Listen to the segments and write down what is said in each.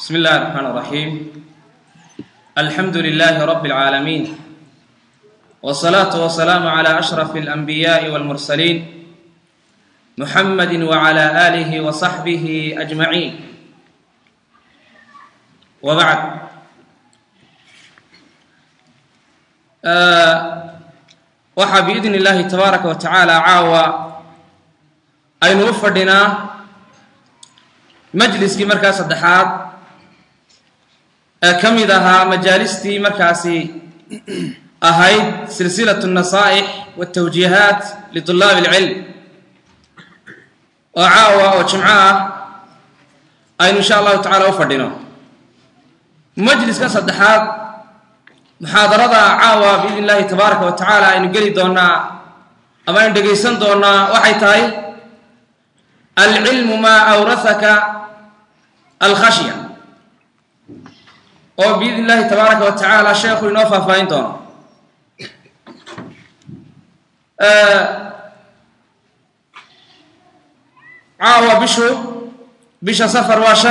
بسم الله الرحمن الرحيم. الحمد لله رب العالمين، والصلاة والسلام على أشرف الأنبياء والمرسلين محمد وعلى آله وصحبه أجمعين، وبعد. waxaa biidn illaahi tabaaraka wa tacaala caawa aynu u fadhinaa majliskii markaa saddexaad ee ka mid ahaa majaalistii markaasi ahayd silsilatu nasaa'ix watawjiihaat litulaabi alcilm, oo caawa oo jimco ah aynu insha allahu tacaala u fadhino. majliska saddexaad muxaadarada caawa biidn illaahi tabaaraka wa tacaala aynu geli doonaa ama aynu dhegaysan doonaa waxay tahay alcilmu maa awrahaka alkhashya, oo biidn illaahi tabaaraka wa tacaala sheekhu inoo faahfaahin doono. caawa bisha safar waa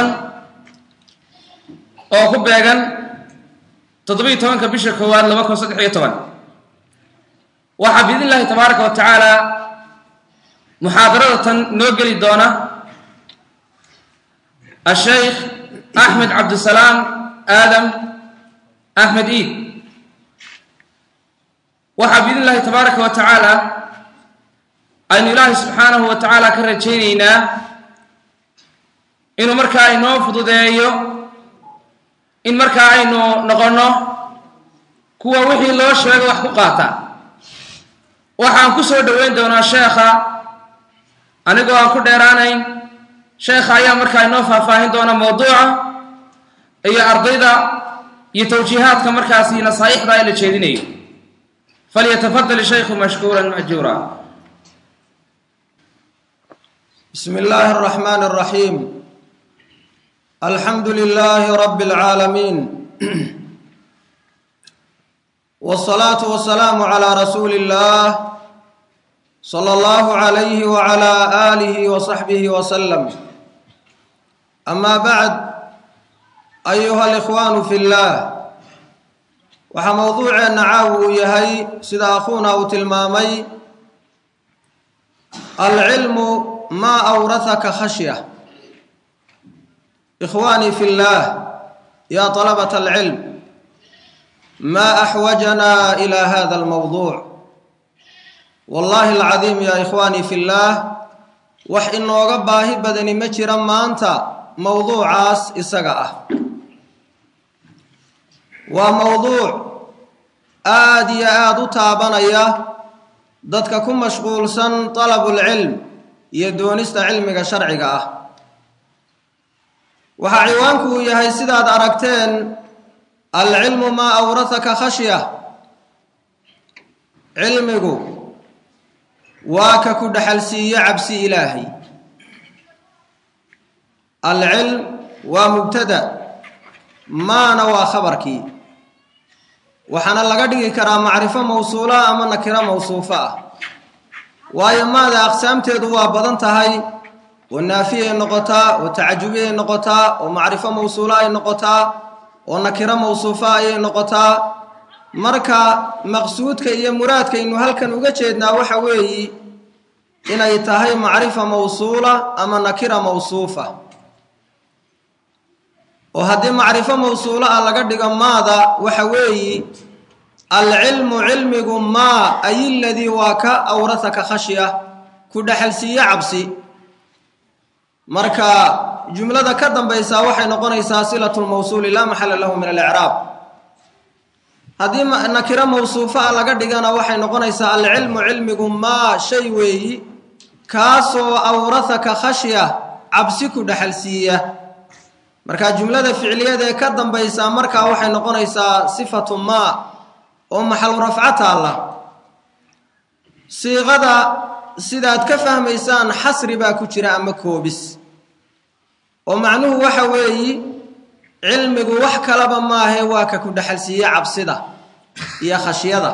5 oo ku beegan 17 bisha koowaad 2013. waxaa biidn illaahi tabaaraka wa tacaala muxaadarada tan noo geli doona asheykh axmed cabdisalaam aadam axmed iid. waxaa biidn illaahi tabaaraka wa tacaala aynu ilaahay subxaanahu wa tacaala ka rajaynaynaa inuu markaa inoo fududeeyo in markaa aynu noqonno kuwa wixii loo sheego wax ku qaata. waxaan ku soo dhoweyn doonaa sheekha anigoo aan ku dheeraanayn. sheekha ayaa markaa inoo faahfaahin doona mawduuca iyo ardayda iyo tawjiihaadka markaasi nasaaixda ay la jeedinayo. falyatafadal shaykhu mashkuuran majuura. bismi illaahi araxmaani araxiim. alxamdu lilaahi rabbi alcaalamiin, wsalaatu wasalaamu calaa rasuuli illaah sala allahu calayhi wacalaa aalihi wasaxbihi wasalam. amaa bacd, ayuha alikhwaanu fi llaah, waxaa mowduuceenna caawi uu yahay sida akhuuna uu tilmaamay alcilmu maa awrahaka khashya. ikhwaanii fi llaah, yaa طalabata alcilm, maa axwajanaa ilaa hada almowduuc. wallaahi alcadiim yaa ikhwaanii fi llaah, wax inooga baahi badani ma jira maanta mowduucaas isaga ah. waa mowduuc aada iyo aada u taabanaya dadka ku mashquulsan dalabulcilm iyo doonista cilmiga sharciga ah. waxaa ciwaanku uu yahay sidaad aragteen alcilmu maa awrahaka khashya. cilmigu waa ka ku dhaxalsiiye cabsi ilaahay. alcilm waa mubtada, maana waa khabarkii. waxaana laga dhigi karaa macrifo mawsuula ama nakiro mawsuufo ah, waayo maada aqsaamteedu waa badan tahay. oo naafiyay noqotaa, oo tacajubiyay noqotaa, oo macrifo mawsuula ay noqotaa, oo nakiro mawsuufa ayay noqotaa. marka maqsuudka iyo muraadkaynu halkan uga jeednaa waxa weeyi inay tahay macrifa mawsuula ama nakira mawsuufa. oo haddii macrifo mawsuula ah laga dhigo maada, waxa weeyi alcilmu cilmigu maa ay ladii waa ka awrahaka khashya, ku dhaxalsiiye cabsi. marka jumlada ka dambaysaa waxay noqonaysaa silatu lmawsuuli laa maxala lahu min alicraab. haddii nakiro mawsuufa ah laga dhigana waxay noqonaysaa alcilmu cilmigu maa shay weeyi kaasoo awrahaka khashya, cabsi ku dhaxalsiiya. marka jumlada ficliyada ee ka dambaysaa markaa waxay noqonaysaa sifatu maa oo maxalu rafco taalla. siiqada sidaad ka fahmaysaan xasri baa ku jira ama koobis, oo macnuhu waxa weeyi cilmigu wax kalaba maahe waa ka ku dhaxalsiiye cabsida iyo khashyada.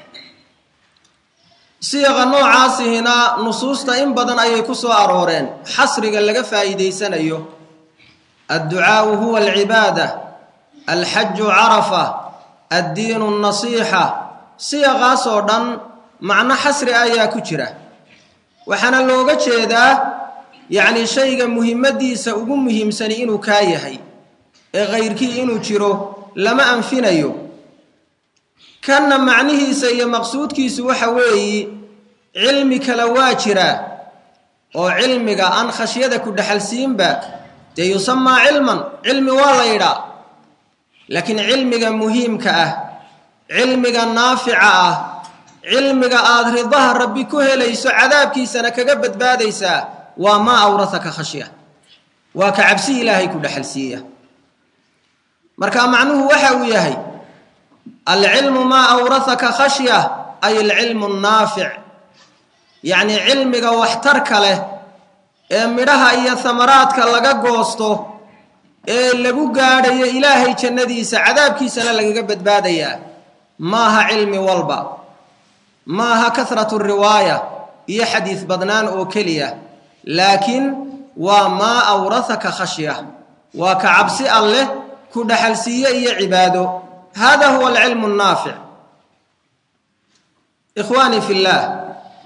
siiqa noocaasihina nusuusta in badan ayay ku soo arooreen xasriga laga faa'iidaysanayo. الدعاء هو العبادة، الحج عرفة، الدين النصيحة. صيغة صودا معنى حصر آية كجرة وحنا لوغا جيدا يعني شيء مهمدي سأقوم مهم سنين كايهي غير كي إنو جيرو لما أنفنيو كان معنيه سي مقصود كي سوحوي علمك لواجرة وعلمك أن خشيتك دحلسين با يسمى علما علم والله يرى لكن علمك مهم كأه علمك نافعة علمك آذر ظهر ربي كهليس عذابك سنك قبت باديسا وما أورثك خشية وكعبسي إلهي كل حلسية مركا معنوه وحويهي العلم ما أورثك خشية أي العلم النافع يعني علمك واحترك له مرها إيا ثمراتك لغا قوستو لغو قادة إلهي جنديس عذابك سنة لغا قبت باديا ماها علم والبا ماها كثرة الرواية إيا حديث بدنان أو كلية لكن وما أورثك خشية وكعبسي الله كدحلسية إيا عباده هذا هو العلم النافع. إخواني في الله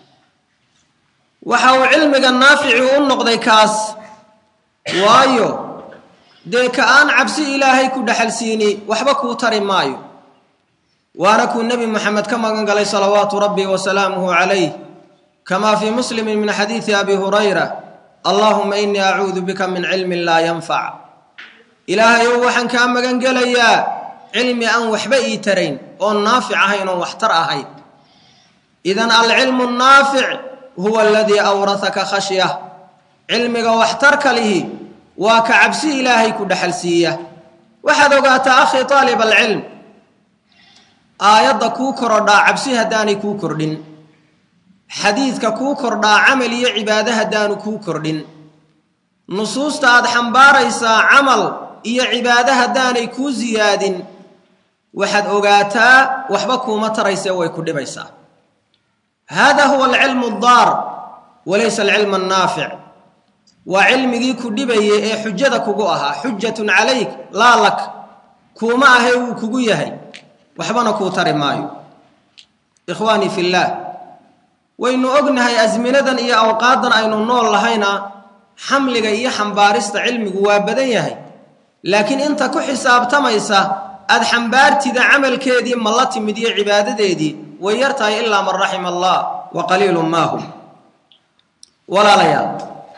وحاو علمك النافع النقضي كاس وايو ديك آن عبسي إلهي كدحلسيني وحبكو تري مايو وانا كون نبي محمد كما قال صلوات ربي وسلامه عليه كما في مسلم من حديث أبي هريرة اللهم إني أعوذ بك من علم لا ينفع إلهي وحن كان قال يا علمي أن وحبئي ترين والنافع هين واحتر هين إذن العلم النافع هو الذي أورثك خشية علمك واحترك له وكعبسي إلهي كدحلسية وحدوقات أخي طالب العلم آيات كوكر دا عبسي هداني كوكر دين حديثك كوكر دا عملي عبادة هداني كوكر دين نصوص تاد حنباريسا عمل إيا عبادة هداني كو زياد وحد أوغاتا وحبكو متريسا ويكو بيسا هذا هو العلم الضار وليس العلم النافع وعلمي كو دبي حجتك كوها حجة عليك لا لك كوما هي وكو يهي وحبنا كو تري مايو. إخواني في الله وإنه أغنى أزمنة إيا أوقاتا أينو نول لهينا حملك إيا حنبارست علمك وابديهي لكن انت كحساب تميسا أد حنبارتي ذا عمل كيدي ملاتي مدي عبادة ديدي ويرتاي إلا من رحم الله وقليل ما هم ولا ليال.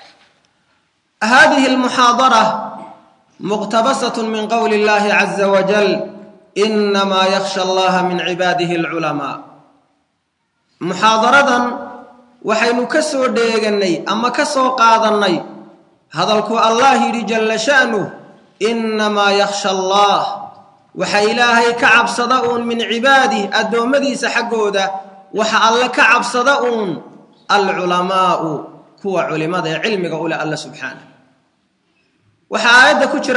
هذه المحاضرة مقتبسة من قول الله عز وجل إنما يخشى الله من عباده العلماء. محاضرة وحين كسو ديغني أما كسو قادني هذا الكو الله رجل شأنه إنما يخشى الله وحي إلهي كعب صدقون من عباده الدومدي سحقوده وحا الله كعب صدقون العلماء كو علماء علم قول الله سبحانه وحا آيات كتر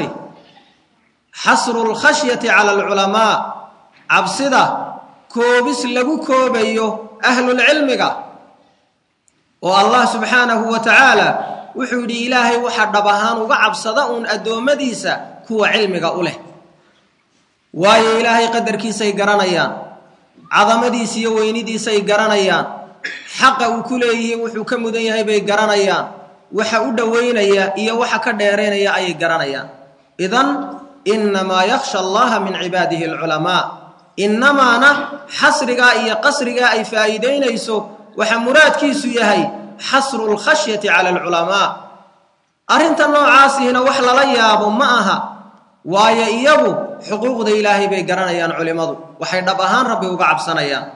حصر الخشية على العلماء عبصده كوبس لغو كوبيو أهل العلم والله سبحانه وتعالى وحودي إلهي وحد بهان وقعب صدقون الدومديسة كو علمك أوله واي إلهي قدر كي سيقرانيان عظمدي سيويني دي سيقرانيان حق وكليه وحكم ديهي بيقرانيان وحا أدوينيا إيا وحا كديرينيا أي قرانيان إذن إنما يخشى الله من عباده العلماء إنما أنا حصرقا إيا قصرقا أي فايدين يسو وحمرات كيسو يهي حصر الخشية على العلماء أرنت النوعاسي هنا وحلا ليابو معها وايا إيابو حقوق دي إلهي بيقرانيان علماء وحي نبهان ربي وقعب سنيان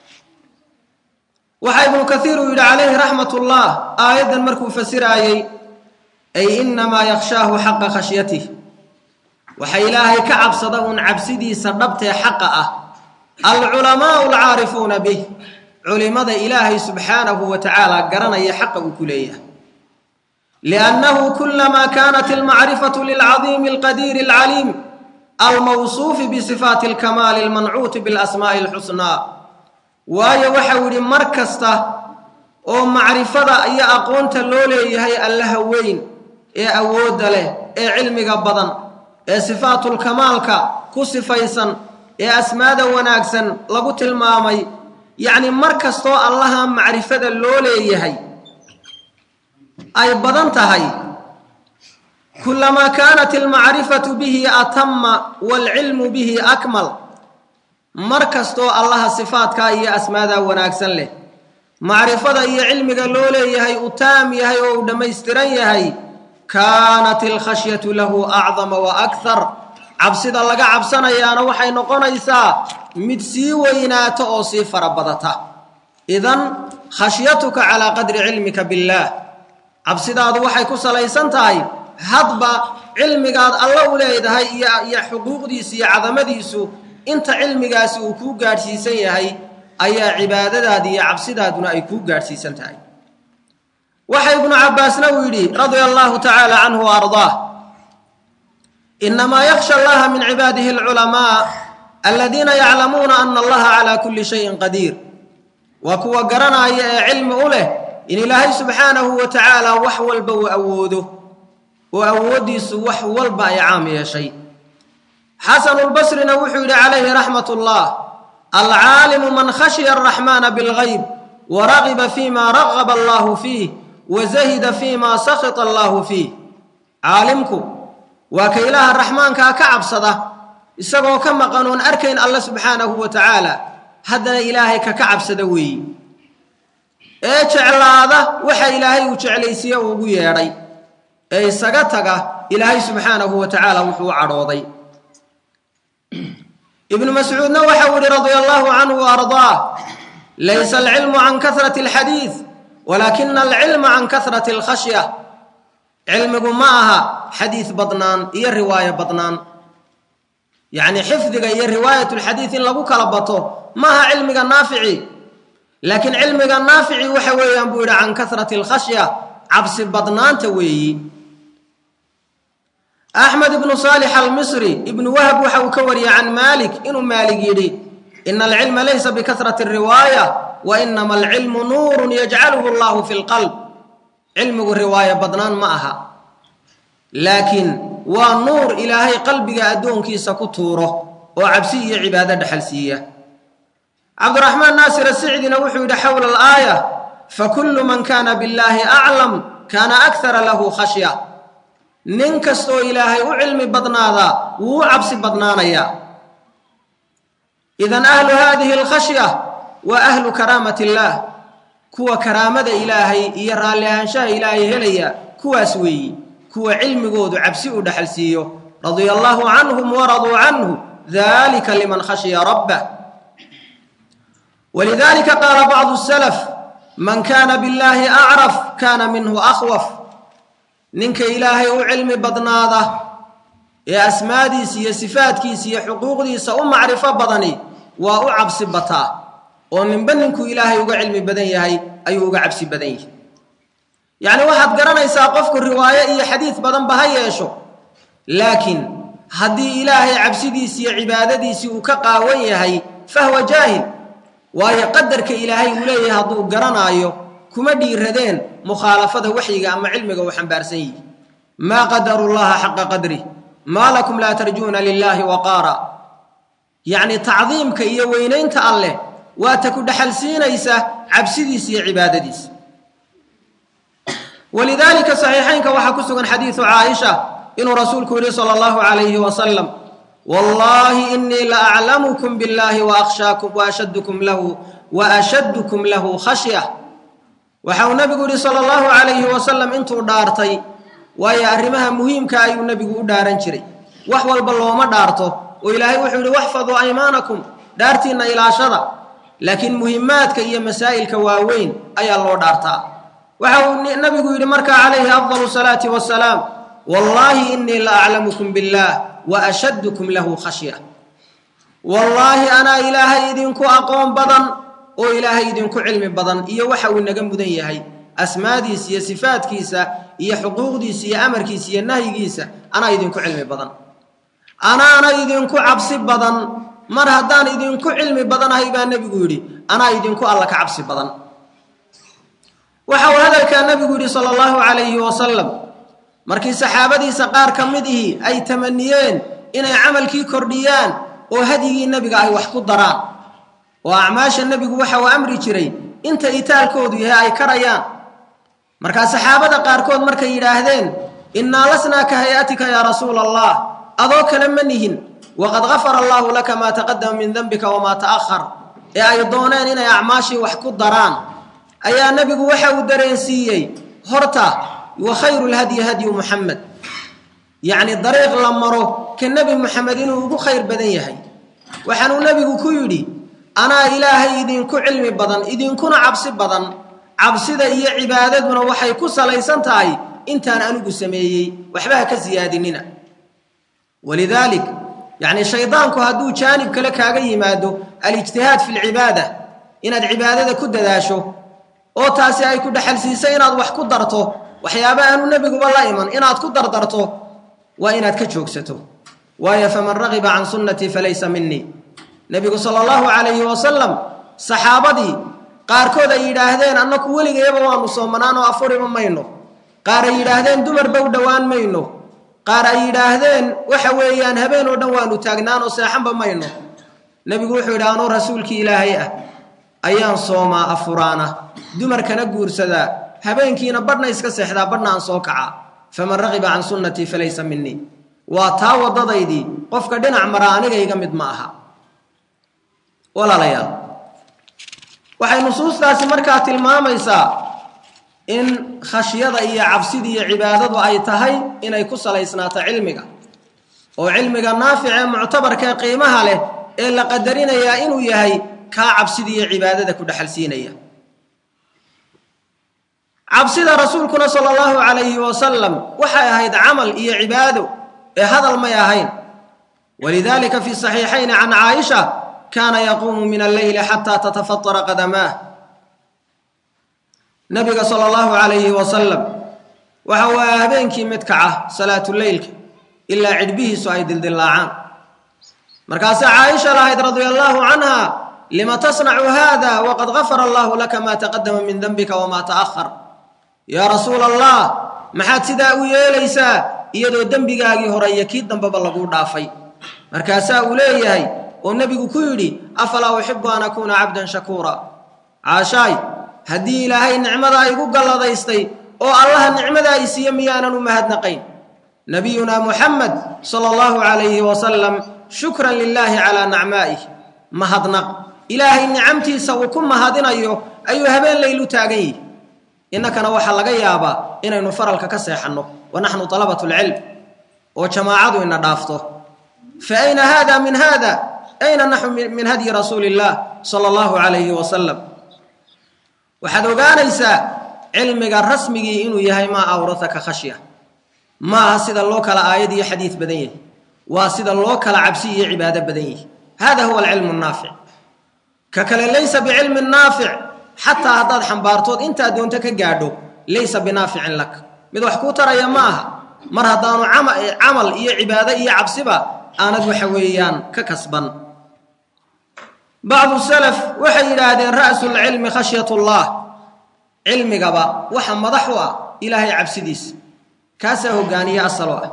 وحي ابن كثير يدعى عليه رحمة الله آية المركو فسر أي إنما يخشاه حق خشيته وحي إلهي كعب صدقون عبسدي سببت حقه العلماء العارفون به علماء إلهي سبحانه وتعالى قرن حقه كليه لأنه كلما كانت المعرفة للعظيم القدير العليم الموصوف بصفات الكمال المنعوت بالأسماء الحسنى وهي وحول مركزته أو معرفة أي أقونت اللولي هي اللهوين ee awoodda leh ee cilmiga badan ee sifaatul kamaalka ku sifaysan ee asmaada wanaagsan lagu tilmaamay yacni mar kastoo allaha macrifada loo leeyahay ay badan tahay kullamaa kaanat almacrifatu bihi atama waalcilmu bihi akmal mar kastoo allaha sifaadkaa iyo asmaadaa wanaagsan leh macrifada iyo cilmiga loo leeyahay uu taam yahay oo uu dhammaystiran yahay kaanat alkhashyatu lahu acdama wa akthar cabsida laga cabsanayaana waxay noqonaysaa mid sii weynaato oo sii farabadata idan khashyatuka calaa qadri cilmika billaah cabsidaadu waxay ku salaysan tahay hadba cilmigaad alla u leedahay iyo xuquuqdiisa iyo cadamadiisu inta cilmigaasi uu kuu gaadhsiisan yahay ayaa cibaadadaada iyo cabsidaaduna ay kuu gaadhsiisan tahay waxa ibnu cabbaasna uu yidhi radia allahu tacaala canhu wa ardaah inamaa yakhsha allaha min cibaadihi alculamaa aladiina yaclamuuna ana allaha calaa kulli shayin qadiir waa kuwa garanaya ee cilmi u leh in ilaahay subxaanahu wa tacaala wax walba uu awoodo oo awooddiisu wax walba ay caam yeeshay xasanulbasrina wuxuu yidhi calayhi raxmat ullah alcaalimu man khashiya araxmaana bilgayb waragiba fima ragaba allahu fiih wazahida fima sakhita allahu fiih caalimku waa ka ilaaha raxmaankaa ka cabsada isagoo ka maqan oon arkayn alla subxaanahu wa tacaala haddana ilaahay ka cabsada weeyi ee jeclaada waxa ilaahay uu jeclaysiiye uu ugu yeedhay ee isaga taga ilaahay subxaanahu wa tacaala wuxuu u cadhooday ibnu mascuudna waxau yihi radia allahu canhu wa ardaah laysa alcilmu can kahrati alxadiid walaakina alcilma can kahrati alkhashya cilmigu ma aha xadiid badnaan iyo riwaayo badnaan yacni xifdiga iyo riwaayat lxadiid in lagu kala bato ma aha cilmiga naafici laakiin cilmiga naafici waxa weeyaan buu yidhi can kahrati alkhashya cabsi badnaanta weeyi axmed ibnu saalix almisri ibnu wahab waxa uu ka wariyey can maalik inuu maalig yidhi ina alcilma laysa bikahrati alriwaaya wa inama alcilmu nuurun yajcaluhu allahu fi lqalb cilmigu riwaayo badnaan ma aha laakiin waa nuur ilaahay qalbiga addoonkiisa ku tuuro oo cabsi iyo cibaado dhexal siiya cabdiraxmaan naasir asicdina wuxuu yidhi xowla alaaya fakullu man kaana billaahi aclam kaana akhara lahu khashya nin kastoo ilaahay u cilmi badnaadaa wuu u cabsi badnaanayaa idan ahlu haadihi alkhashya waa ahlu karaamati illaah kuwa karaamada ilaahay iyo raalli ahaanshaha ilaahay helaya kuwaas weeyi kuwa cilmigoodu cabsi u dhexal siiyo radia allaahu canhum waraduu canhu dalika liman khashiya rabbah walidalika qaala bacdu salaf man kaana billaahi acraf kaana minhu akhwaf ninka ilaahay u cilmi badnaada ee asmaadiisa iyo sifaadkiisa iyo xuquuqdiisa u macrifo badani waa u cabsi bataa oo ninba ninkuu ilaahay uga cilmi badan yahay ayuu uga cabsi badan yahay yacni waxaad garanaysaa qofku riwaayo iyo xadiid badanba ha yeesho laakiin haddii ilaahay cabsidiisi iyo cibaadadiisii uu ka qaawan yahay fahwa jaahil waayo qadarka ilaahay uu leeyahay hadduu garanaayo kuma dhiiradeen mukhaalafada waxyiga ama cilmiga uu xambaarsan yihi maa qadaru llaha xaqa qadrih maa lakum laa tarjuuna lilaahi waqaara yacni tacdiimka iyo weynaynta alleh waa ta ku dhexal siinaysa cabsidiisa iyo cibaadadiisa walidaalika saxiixaynka waxaa ku sugan xadiidu caaisha inuu rasuulku yidhi sala allahu calayhi wasalam wallaahi inii la aclamukum billaahi waakhshaakum waashaddukum lahu khashya waxa uu nabigu yidhi sala allahu calayhi wasalam intuu dhaartay waayo arrimaha muhiimka ayuu nebigu u dhaaran jiray wax walba looma dhaarto oo ilaahay wuxuu yidhi waxfaduu aymaanakum dhaartiinna ilaashada laakiin muhimaadka iyo masaa'ilka waaweyn ayaa loo dhaartaa waxa uu nabigu yidhi markaa calayhi afdalu salaati wasalaam wallaahi inii la aclamukum billaah waashaddukum lahu khashya wallaahi anaa ilaahay idinku aqoon badan oo ilaahay idinku cilmi badan iyo waxa uu naga mudan yahay asmaadiisa iyo sifaadkiisa iyo xuquuqdiisa iyo amarkiisa iyo nahyigiisa anaa idinku cilmi badan anaana idinku cabsi badan mar haddaan idinku cilmi badanahay baa nebigu yidhi anaa idinku alla ka cabsi badan waxa uu hadalkaa nebigu yidhi sala allahu calayhi wasalam markii saxaabadiisa qaar ka mid ihi ay tamaniyeen inay camalkii kordhiyaan oo hadyigii nebiga ay wax ku daraan oo acmaasha nebigu waxa uu amri jiray inta itaalkoodu yahay ay karayaan markaa saxaabada qaarkood markay yidhaahdeen innaa lasnaa ka hay-atika yaa rasuula allah adoo kale ma nihin waqad gafara allaahu laka maa taqadama min denbika wamaa ta'ahar ee ay dooneen inay acmaashii wax ku daraan ayaa nebigu waxa uu dareensiiyey horta wa khayru lhadyi hadyu muxamed yacni dariiq la maro ka nebi moxamed inuu ugu khayr badan yahay waxaanuu nebigu ku yidhi anaa ilaahay idinku cilmi badan idinkuna cabsi badan cabsida iyo cibaadaduna waxay ku salaysan tahay intaan anigu sameeyey waxba ha ka siyaadinina walidaalik yacni shaydaanku hadduu jaanib kale kaaga yimaado alijtihaad fi lcibaada inaad cibaadada ku dadaasho oo taasi ay ku dhexalsiisay inaad wax ku darto waxyaaba aanu nebiguba la iman inaad ku dardarto waa inaad ka joogsato waayo faman ragiba can sunnatii falaysa minii nebigu sala allahu calayhi wasalam saxaabadii qaarkood ay yidhaahdeen annaku weligayaba waanu soomanaanoo afuriba mayno qaar ay yidhaahdeen dumarba u dhowaan mayno qaar ay yidhaahdeen waxa weeyaan habeen oo dhan waanu taagnaanoo seexanba mayno nebigu wuxuu yidhi anuu rasuulkii ilaahay ah ayaan soomaa afuraana dumarkana guursadaa habeenkiina badhna iska seexdaa badhna aan soo kacaa faman ragiba can sunnatii falaysa minii waa taa waddadaydii qofka dhinac maraa aniga iga mid ma aha walaalayaal waxay nusuustaasi markaa tilmaamaysaa in khashyada iyo cabsida iyo cibaadadu ay tahay inay ku salaysnaato cilmiga oo cilmiga naafic ee muctabarka ee qiimaha leh ee la qadarinayaa inuu yahay kaa cabsida iyo cibaadada ku dhexalsiinaya cabsida rasuulkuna sala allahu calayhi wasalam waxay ahayd camal iyo cibaado ee hadal may ahayn walidaalika fi saxiixayni can caaisha kaana yaquumu min alleyli xataa tatafatara qadamaah nabiga sala allahu calayhi wasalam waxa uu habeenkii mid kaca salaatuleylka ilaa cidhbihiisu ay dildillaacaan markaasaa caaisha lahayd radia allaahu canha lima tasnacu haada waqad gafara allaahu laka maa taqadama min denbika wamaa ta'ahar yaa rasuula allah maxaad sidaa u yeelaysaa iyadoo dembigaagii hore iyo kii dambeba laguu dhaafay markaasaa uu leeyahay oo nebigu ku yidhi afalaa uxibu an akuuna cabdan shakuura caashaay haddii ilaahay nicmadaa igu galladaystay oo allaha nicmadaa i siiye miyaanan u mahadnaqayn nabiyunaa muxamed sala allahu calayhi wasalam shukran lilaahi calaa nacmaa'ih mahadnaq ilaahay nicamtiisa uu ku mahadinayo ayuu habeen laylu taagan yihi innakana waxaa laga yaabaa inaynu faralka ka seexanno wa naxnu talabatu lcilm oo jamaacadu ina dhaafto fa ayna haada min haada ayna naxnu min hadyi rasuuli illah sala allahu calayhi wasalam waxaad ogaanaysaa cilmiga rasmigii inuu yahay maa awrataka khashya maaha sida loo kala aayad iyo xadiid badan yahay waa sida loo kala cabsi iyo cibaado badan yahay hada huwa alcilmu naafic ka kale laysa bicilmin naafic xataa haddaad xambaartood intaad doonto ka gaadho laysa binaaficin lak mid wax kuu taraya ma aha mar haddaanu camal iyo cibaado iyo cabsiba aanad waxa weeyaan ka kasban bacdu salaf waxay yidhaahdeen ra'sulcilmi khashyatullah cilmigaba waxa madax u ah ilaahay cabsidiisa kaasaa hogaaniye asalo ah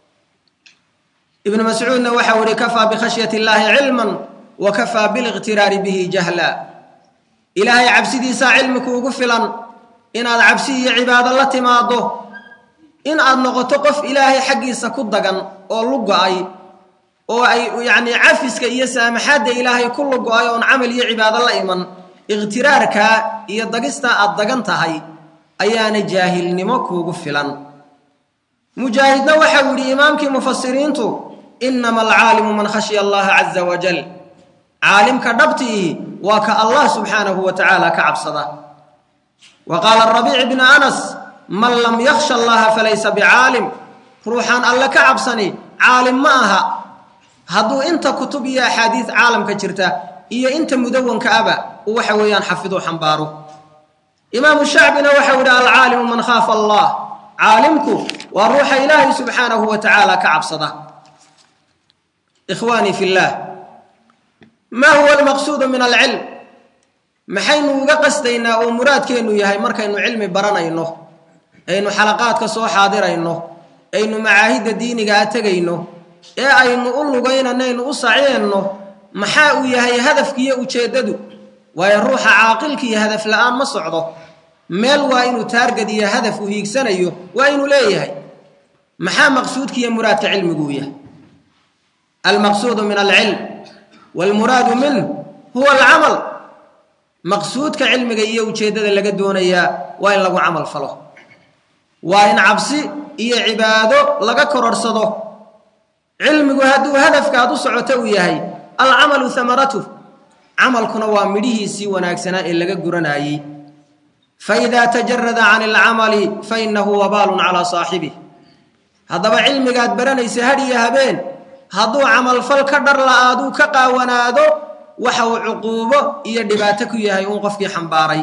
ibnu mascuudna waxau ihi kafaa bikhashyati illaahi cilman wa kafaa biliqtiraari bihi jahla ilaahay cabsidiisaa cilmi kuugu filan inaad cabsi iyo cibaado la timaado in aad noqoto qof ilaahay xaggiisa ku dagan oo lugo-ay oo ay yacni cafiska iyo saamaxaadda ilaahay ku lugo-ay oon camal iyo cibaado la iman iqhtiraarkaa iyo dagistaa aad dagan tahay ayaana jaahilnimo kuugu filan mujaahidna waxau yidhi imaamkii mufasiriintu inama alcaalimu man khashya allaha caza wajal caalimka dhabtii waa ka allah subxaanahu wa tacaala ka cabsada wa qaala rabiic bnu anas man lam yakhsha allaha falaysa bicaalim ruuxaan alle ka cabsani caalim ma aha hadduu inta kutub iyo axaadiis caalamka jirta iyo inta mudawanka aba uu waxa weeyaan xafiduu xambaaro imaamu shacbina waxau yidhi alcaalimu man khaafa allah caalimku waa ruuxa ilaahay subxaanahu wa tacaala ka cabsada ikhwaanii fi llah maa huwa almaqsuudu min alcilm maxaynu uga qastaynaa oo muraadkeennu yahay markaynu cilmi baranayno aynu xalaqaadka soo xaadirayno aynu macaahidda diiniga tegayno ee aynu u lugaynanaynu u saciyeenno maxaa uu yahay hadafkiiyo ujeeddadu waayo ruuxa caaqilkiiyo hadaf la'aan ma socdo meel waa inuu taargad iyo hadaf u hiigsanayo waa inuu leeyahay maxaa maqsuudkiiyo muraadka cilmigu yahay almaqsuudu min alcilm waalmuraadu minh huwa alcamal maqsuudka cilmiga iyo ujeeddada laga doonayaa waa in lagu camal falo waa in cabsi iyo cibaado laga kororsado cilmigu hadduu hadafkaad u socoto uu yahay alcamalu hamaratuh camalkuna waa midhihiisii wanaagsanaa ee laga guranayey faidaa tajarada can alcamali fainahu wabaalun calaa saaxibih haddaba cilmigaad baranaysa had iyo habeen hadduu camalfal ka dhar la'aaduu ka qaawanaado waxa uu cuquubo iyo dhibaato ku yahay uun qofkii xambaaray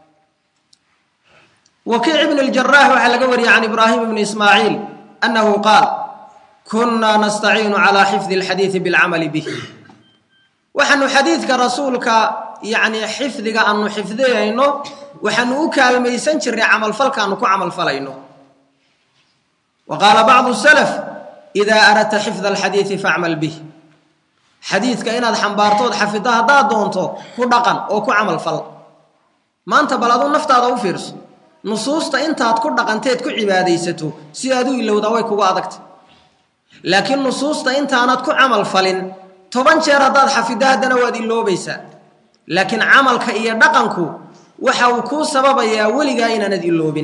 wakiic ibn اljarax waxaa laga wariyey can ibraahim ibni ismaaciil annahu qaal kunaa nastaciinu calaa xifdi اlxadiidi biاlcamali bih waxaanu xadiidka rasuulka yacni xifdiga aanu xifdinayno waxaanu u kaalmaysan jirnay camalfalkaanu ku camalfalayno wa qaala bacdu salaf idaa aradta xifda alxadiidi facmal bih xadiidka inaad xambaartood xafiddo haddaad doonto ku dhaqan oo ku camalfal maanta bal aduu naftaada u fiirso nusuusta intaad ku dhaqanteed ku cibaadaysato si aad u ilowdaa way kugu adagtay laakiin nusuusta intaanad ku camalfalin 10 jeer haddaad xafiddo haddana waad iloobaysaa laakiin camalka iyo dhaqanku waxa uu kuu sababayaa weligaa inaanad iloobin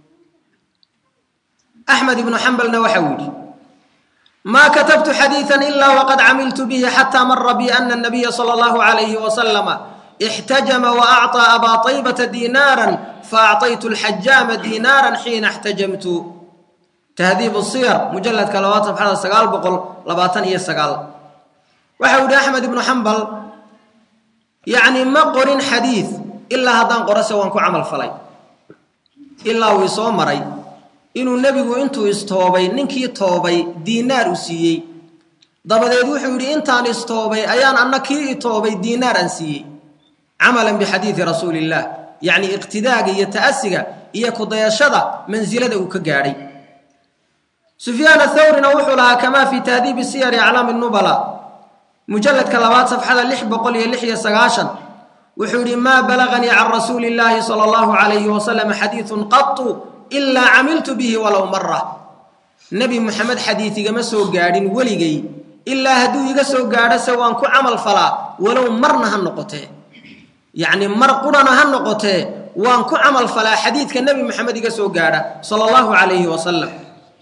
axmed ibnu xambalna waxa uu yidhi ما كتبت حديثا إلا وقد عملت به حتى مر بي أن النبي صلى الله عليه وسلم احتجم وأعطى أبا طيبة دينارا فأعطيت الحجام دينارا حين احتجمت تهذيب الصير مجلد كلوات صفحة السقال بقول لباتن هي السقال وحود أحمد بن حنبل يعني ما قرن حديث إلا هذا قرص وانكو عمل فلي إلا ويصوم مري inuu nabigu intuu istoobay ninkii toobay diinaar u siiyey dabadeed wuxuu yiri intaan istoobay ayaan annakii toobay diinaar aan siiyey amalan bi hadithi rasuulillah yani iqtidaaga iyo taasiga iyo ku dayashada manzilada uu ka gaaray sufyaan athawrina wuxuu lahaa kama fi tahdib siyar a'lam an-nubala mujalladka 2 safxada 696 wuxuu yiri ma balagani an rasuulillah sallallahu alayhi wa sallam hadithun qattu إلا عملت به ولو مرة نبي محمد حديثي ما سو غادين وليغي إلا هدو يغا سو غادا سوان كو عمل فلا ولو مرنا هنقطه يعني مر قرنا هنقطه وان كو عمل فلا حديث النبي محمد يغا سو غادا صلى الله عليه وسلم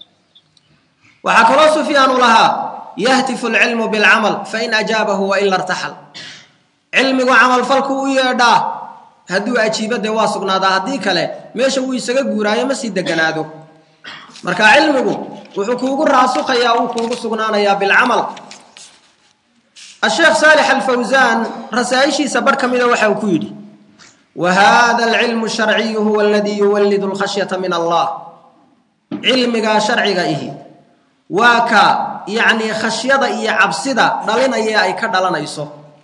وحكى سفيان لها يهتف العلم بالعمل فإن أجابه وإلا ارتحل علمي وعمل فلكو يدا hadduu ajiibada waa sugnaada hadii kale meesha uu isaga guuraayo ma sii deganaado marka cilmigu wuxuu kuugu raasuqayaa uu kuugu sugnaanayaa bil amal الشيخ صالح الفوزان رسائشي سبر كميده waxa uu ku yiri وهذا العلم الشرعي هو الذي يولد الخشية من الله علمك شرعيga ihi waaka yani khashiyada iyo cabsida dhalinaya ay ka dhalanayso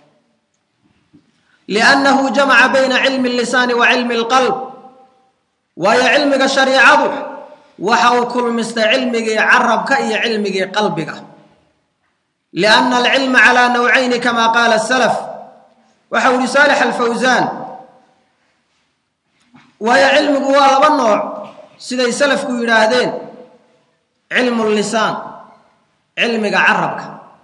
لأنه جمع بين علم اللسان وعلم القلب وهي علمك شريعة وحو كل مثل علمك عربك إي علمك قلبك لأن العلم على نوعين كما قال السلف وحو صالح الفوزان وهي علمك هو النوع سيدي سلفك يراهدين علم اللسان علمك عربك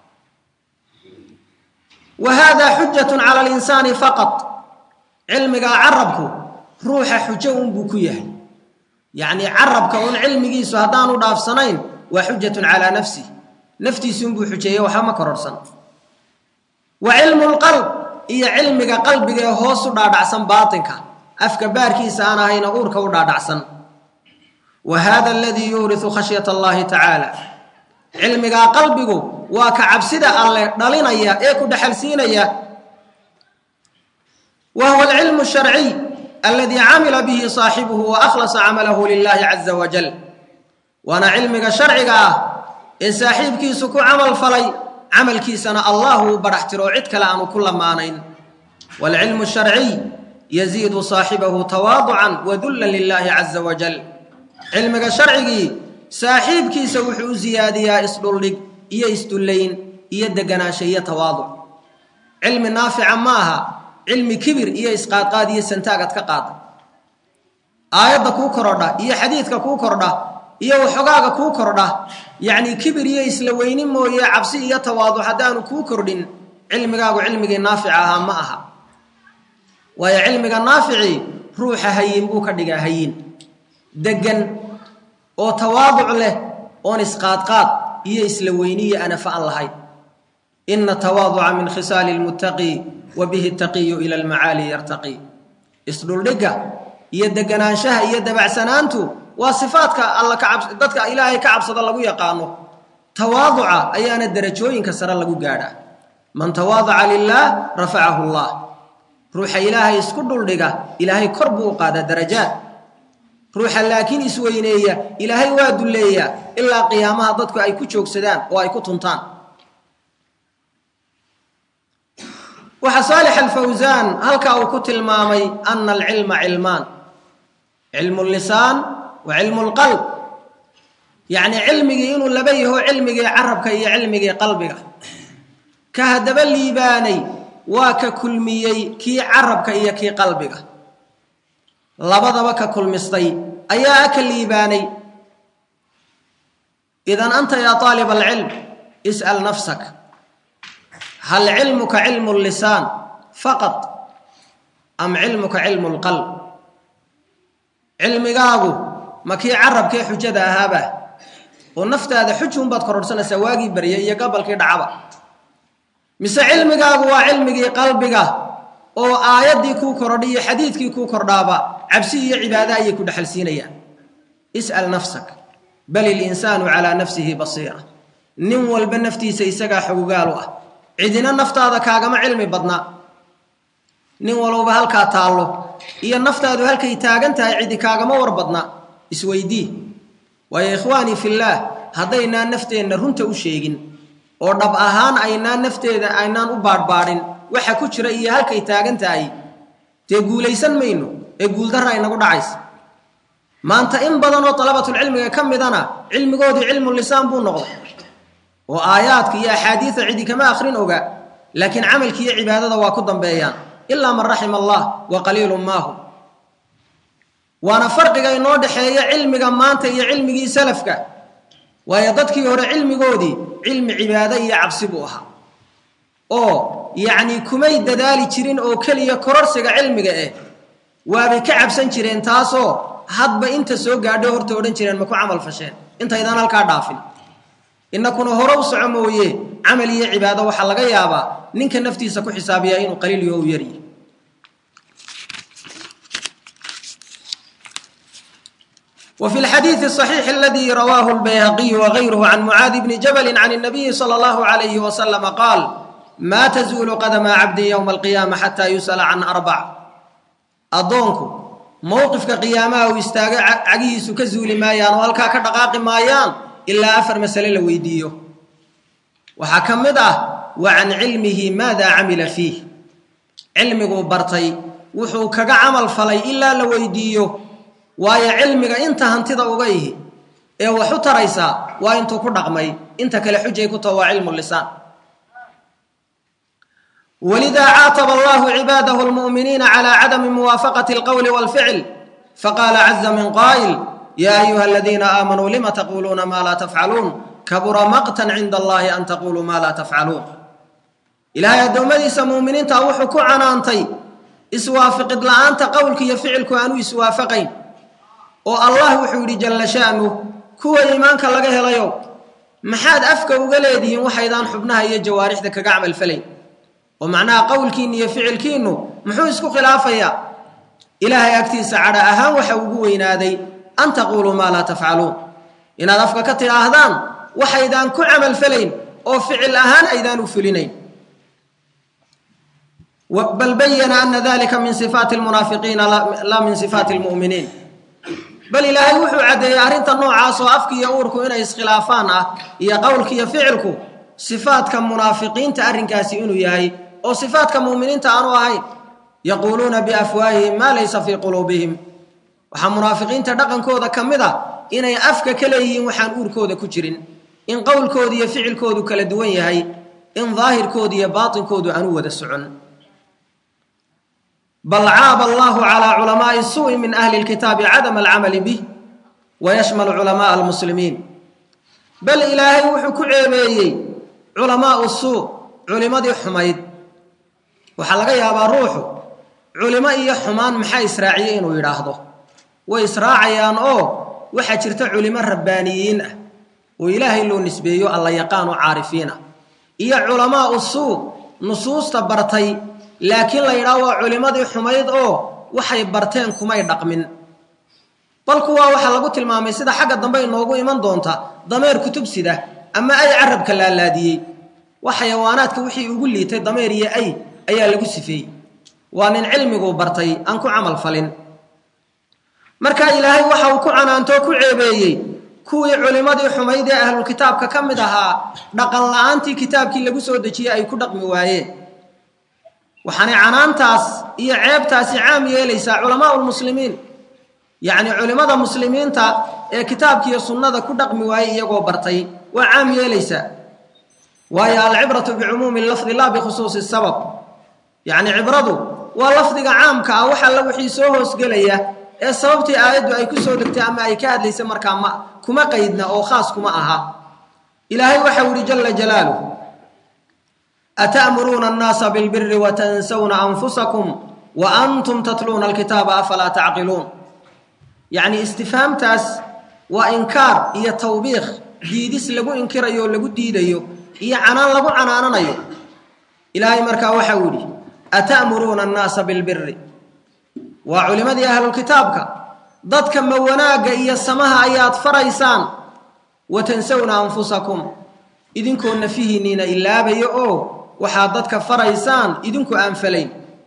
وهذا حجة على الإنسان فقط علمك عربك روح حجة بكيه يعني عربك وان علمك سهدان وداف سنين وحجة على نفسي نفتي سنبو حجة وحما كررسن وعلم القلب هي علمك قلبك هوس دادعسن باطنك أفكبارك سانا هين أورك ودادعسن وهذا الذي يورث خشية الله تعالى علمك قلبك وكعبسده الله دلينيا اي كدخلسينيا وهو العلم الشرعي الذي عمل به صاحبه واخلص عمله لله عز وجل وانا علمك شرعي ان صاحبك سكو عمل فلي عمل كيسنا الله برحترو عد كلام كل مانين والعلم الشرعي يزيد صاحبه تواضعا وذلا لله عز وجل علمك شرعي saaxiibkiisa wuxuu ziyaadiyaa isdhuldhig iyo isdullayn iyo deganaansho iyo tawaadu cilmi naafica maaha cilmi kibir iyo isqaadqaad iyo santaagad ka qaada aayadda kuu korodha iyo xadiidka kuu kordha iyo waxogaaga kuu kordha yacni kibir iyo isla weyni mooye cabsi iyo tawaadu haddaanu kuu kordhin cilmigaagu cilmigii naafica ahaa ma aha waayo cilmiga naafici ruuxa hayin buu ka dhigaa hayin degan oo tawaaduc leh oon isqaadqaad iyo isla weyni iyo anafa aan lahayn ina tawaaduca min khisaali lmuttaqi wa bihi taqiyu ila almacaali yartaqi isdhuldhigga iyo deganaanshaha iyo dabacsanaantu waa sifaadka dadka ilaahay ka cabsada lagu yaqaano tawaaduca ayaana darajooyinka sare lagu gaadhaa man tawaadaca lilah rafacahu allah ruuxa ilaahay isku dhuldhiga ilaahay kor buu u qaadaa darajaad ruuxa laakiin isweyneeya ilaahay waa dulleeyaa ilaa qiyaamaha dadku ay ku joogsadaan oo ay ku tuntaan waxa saalix alfawsaan halkaa uu ku tilmaamay ana alcilma cilmaan cilmu lisaan wa cilmu lqalb yacni cilmigii inuu laba yaho cilmigii carabka iyo cilmigii qalbiga ka haddaba liibaanay waa ka kulmiyey kii carabka iyo kii qalbiga labadaba ka kulmistay ayaa ka liibaanay idan anta yaa طaalib alcilm is'al nafsak hal cilmuka cilmu lisaan faqad am cilmuka cilmu lqalb cilmigaagu ma kii carabkee xujada ahaaba oo naftaada xujunbaad kororhsanaysaa waagii barya iyo gabalkii dhacaba mise cilmigaagu waa cilmigii qalbiga oo aayaddii kuu kordha iyo xadiidkii kuu kordhaaba cabsi iyo cibaada ayay ku dhexalsiinayaan is'al nafsak bal ilinsaanu calaa nafsihi basiira nin walba naftiisa isagaa xogogaalu ah cidina naftaada kaagama cilmi badna nin walowba halkaa taallo iyo naftaadu halkay taagan tahay cidi kaagama war badna isweydii waayo ikhwaanii fillaah haddaynaan nafteenna runta u sheegin oo dhab ahaan aynaan nafteeda aynaan u baadhbaadhin waxa ku jira iyo halkay taagan tahay dee guulaysan mayno ee guuldarra inagu dhacaysa maanta in badan oo dalabatulcilmiga ka midana cilmigoodii cilmu lisaan buu noqday oo aayaadka iyo axaadiida cidi kama akhrin oga laakiin camalki iyo cibaadada waa ku dambeeyaan ilaa man raxima allah wa qaliilun maahu waana farqiga inoo dhexeeya cilmiga maanta iyo cilmigii salafka waayo dadkii hore cilmigoodii cilmi cibaado iyo cabsi buu ahaa oo yacni kumay dadaali jirin oo keliya kororsiga cilmiga waabay ka cabsan jireen taasoo hadba inta soo gaadho horta odhan jireen ma ku camal fasheen intaydaan halkaa dhaafin innakuna hore u soco mooye camal iyo cibaado waxaa laga yaabaa ninka naftiisa ku xisaabiyaa inuu qaliil iyo u yaryahay وفي الحديث الصحيح الذي رواه البيهقي وغيره عن معاذ بن جبل عن النبي صلى الله عليه وسلم قال ما تزول قدم عبد يوم القيامة حتى يسأل عن أربع أضونكو موقفك قيامه ويستاغ عقيس كزول مايان والكا كدقاق مايان إلا أفر مسألة لويديو وحكمده وعن علمه ماذا عمل فيه علمه برطي وحو كغا عمل فلي إلا لويديو waayo cilmiga inta hantida uga yihi ee wax u taraysa waa intuu ku dhaqmay inta kale xujay ku tawa cilmu lisaan ولذا عاتب الله عباده المؤمنين على عدم موافقة القول والفعل فقال عز من قائل يا أيها الذين آمنوا لم تقولون ما لا تفعلون كبر مقتا عند الله أن تقولوا ما لا تفعلون إلهي الدومديس مؤمنين تاوحكوا عنانتي اسوافق لأنت قولك يفعلك أنو اسوافقين oo allah wuxuu yiri jalla shaanu kuwa iimaanka laga helayo maxaad afka uga leedihiin waxaydaan xubnaha iyo jawaarixda kaga amal falay oo macnaha qowlkiin iyo ficilkiinu muxuu isku khilaafaya ilaahay agtiisa cara ahaan waxa ugu weynaaday an taqulu ma la taf'aluun inaad afka ka tiraahdaan waxaydaan ku amal falayn oo ficil ahaan aydaan u fulinayn bal bayyana anna dhalika min sifati almunafiqin la min sifati almu'minin بل إلهي وحو عدي أرنت النوع عاصو أفكي يأوركو إنا إسخلافان إيا قولك يا فعلكو صفات كمنافقين تأرن كاسئينو ياهي أو صفات كمؤمنين تأنو هاي يقولون بأفواههم ما ليس في قلوبهم وحا منافقين تدقن كودا كمدا inay afka kala yihiin waxaan uurkooda ku jirin in qowlkooda iyo ficilkoodu kala duwan yahay in daahirkooda iyo baatinkoodu aanu wada socon bal caaba allahu calaa culamaa'i suu'i min ahli lkitaabi cadama alcamali bih wayashmalu culamaaa almuslimiin bal ilaahay wuxuu ku ceebeeyey culamaau suu culimadii xumayd waxaa laga yaabaa ruuxu culimo iyo xumaan maxaa israaciyey inuu yidhaahdo way israacayaan oo waxaa jirta culimo rabbaaniyiin ah oo ilaahay loo nisbeeyo alla yaqaano caarifiin ah iyo culamaau suu nusuusta bartay laakiin la yidhaah waa culimadii xumayd oo waxay barteen kumay dhaqmin bal kuwaa waxaa lagu tilmaamay sida xagga dambe inoogu iman doonta dameer kutub sida ama ay carabka laalaadiyey waa xayawaanaadka wixii ugu liitay dameer iyo ay ayaa lagu sifeeyey waa nin cilmigu bartay aan ku camal falin marka ilaahay waxa uu ku canaantoo ku ceebeeyey kuwii culimadii xumayd ee ahlulkitaabka ka mid ahaa dhaqan la-aantii kitaabkii lagu soo dejiyey ay ku dhaqmi waayeen waxaanay canaantaas iyo ceebtaasi caam yeelaysaa culamaa lmuslimiin yacni culimmada muslimiinta ee kitaabkiiyo sunnada ku dhaqmi waayey iyagoo bartay waa caam yeelaysaa waayo alcibratu bicumuumi lafdi laa bikhusuusi sabab yacni cibradu waa lafdiga caamka ah wax alla wixii soo hoosgelaya ee sababtii aayaddu ay ku soo degtay ama ay ka hadlaysa markaa kuma qaydna oo khaas kuma aha ilaahay waxa uu yidhi jalla jalaaluh ata'muruuna annaasa bilbiri watansawna anfusakum wa antum tatluuna alkitaaba afalaa tacqiluun yacni istifhaamtaas waa inkaar iyo tawbiikh diidis lagu inkirayo oo lagu diidayo iyo canaan lagu canaananayo ilaahay markaa waxa uu yidhi ata'muruuna annaasa bilbiri waa culimadii ahlulkitaabka dadka ma wanaagga iyo samaha ayaad faraysaan watansawna anfusakum idinkoo nafihiinniina ilaabaya oo waxaad dadka faraysaan idinku aan falayn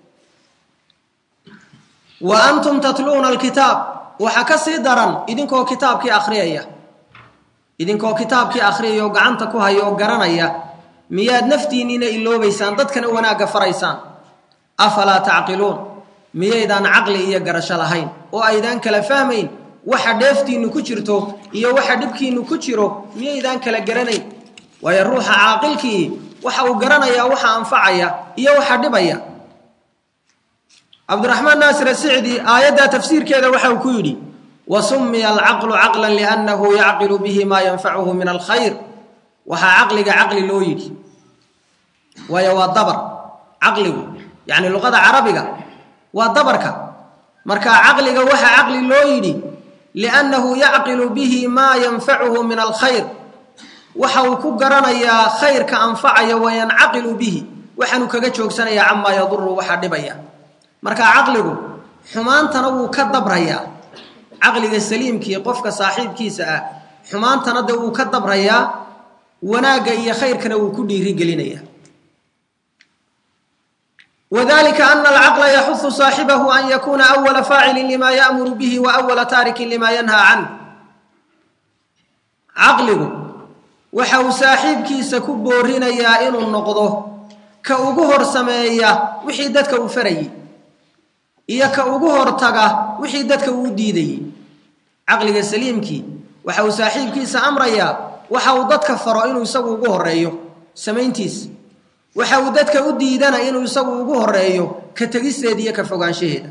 wa antum tatluuna alkitaab waxaa ka sii daran idinkoo kitaabkii akhriyaya oo gacanta ku haya oo garanaya miyaad naftiinniina iloobaysaan dadkana wanaagga faraysaan afalaa tacqiluun miyaydaan caqli iyo garasho lahayn oo aydaan kala fahmayn waxa dheeftiinnu ku jirto iyo waxa dhibkiinnu ku jiro miyaydaan kala garanayn waayo ruuxa caaqilkii waxa uu garanayaa waxa anfacaya iyo waxa dhibaya cabdiraxmaan naasir asicdi aayadda tafsiirkeeda waxa uu ku yidhi wasummiya alcaqlu caqlan liannahu yacqilu bihi maa yanfacuhu min alkhayr waxaa caqliga caqli loo yidhi waayo waa dabar caqligu yacni luqada carabiga waa dabarka markaa caqliga waxa caqli loo yidhi liannahu yacqilu bihi maa yanfacuhu min alkhayr waxa uu ku garanayaa khayrka anfacaya wayancaqilu bihi waxaanu kaga joogsanayaa camaa yaduru waxa dhibaya markaa caqligu xumaantana wuu ka dabrayaa caqliga saliimkii qofka saaxiibkiisa ah xumaantana de wuu ka dabrayaa wanaagga iyo khayrkana wuu ku dhiirigelinayaa وذلك أن العقل يحث صاحبه أن يكون أول فاعل لما يأمر به وأول تارك لما ينهى عنه عقله وحو صاحبك سكبورين يا إن النقضه كأوجهر سمايا وحيدتك وفري إيا كأوجهر تجا وحيدتك وديدي عقلك سليمك وحو صاحبك سأمريا وحو ضدك فرائن يسوي جهر ريو سمينتيس waxa uu dadka u diidana inuu isagu ugu horeeyo ka tagisteediyo ka fogaanshaheeda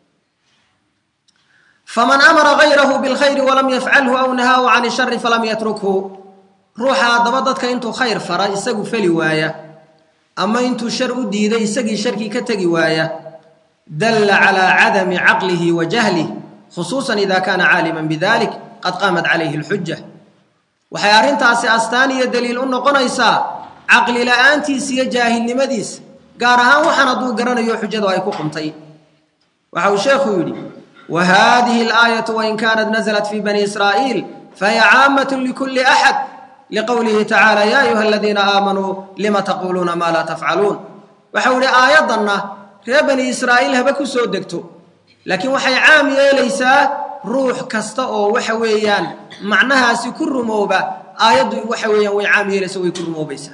faman amara ghayrahu bil khayr wa lam yaf'alhu aw nahahu 'an ash-sharr falam yatrukhu ruuxa daba dadka intuu khayr fara isagu fali waaya ama intuu shar u diiday isagii sharkii ka tagi waaya dalla 'ala 'adami 'aqlihi wa jahlihi khususan idha kana 'aliman bidhalik qad qamat 'alayhi al-hujjah waxay arintaasi astaaniyo daliil u noqonaysaa caqli la'aantiis iyo jaahilnimadiis gaar ahaan waxaan haduu garanayo xujadu ay ku qumtay waxa uu sheekhu yiri wa hadhihi al-ayatu wa in kanat nazalat fi bani israa'il fa hiya 'ammatun li kulli ahad liqawlihi ta'ala ya ayyuhalladhina amanu lima taquluna ma la taf'alun waxa uu aayadanna reer bani israa'il haba ku soo degto laakiin waxay caam yeelaysaa ruux kasta oo waxa weeyaan macnahaasi ku rumooba aayadu waxa weeyaan way caam yeelaysaa way ku rumoobaysaa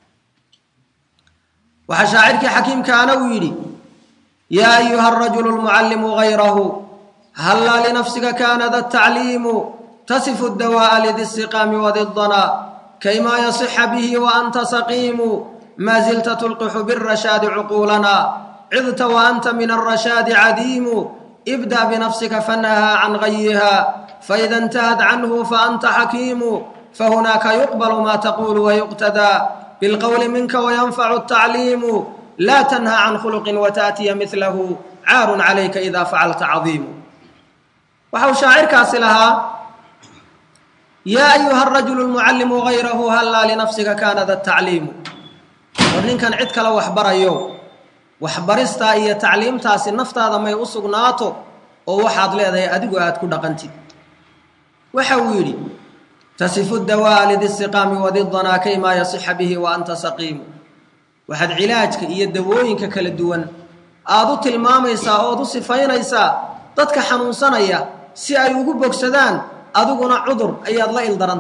وحشاعرك حكيم كان ويلي يا أيها الرجل المعلم غيره هلا لنفسك كان ذا التعليم تصف الدواء لذي السقام وذي الضنا كيما يصح به وأنت سقيم ما زلت تلقح بالرشاد عقولنا عظت وأنت من الرشاد عديم ابدأ بنفسك فانهها عن غيها فإذا انتهت عنه فأنت حكيم فهناك يقبل ما تقول ويقتدى بالقول منك وينفع التعليم لا تنهى عن خلق وتأتي مثله عار عليك إذا فعلت عظيم. وحو شاعرك لها يا أيها الرجل المعلم غيره هلا لنفسك كان ذا التعليم. ورنين كان عدك لو وحبريو وحبرستا إيا تعليم تاسي نفتا هذا ما يوصق ناتو ووحاد لذي أدقو آتكو دقنتي وحويلي تصف الدواء لذي السقام وذي الضنا كيما يصح به وأنت سقيم. وحد علاجك إيا الدووينك كالدوان آدو تلماميسا آدو صفينيسا dadka xanuunsanaya si ay ugu bogsadaan adiguna cudur ayaad la ildarant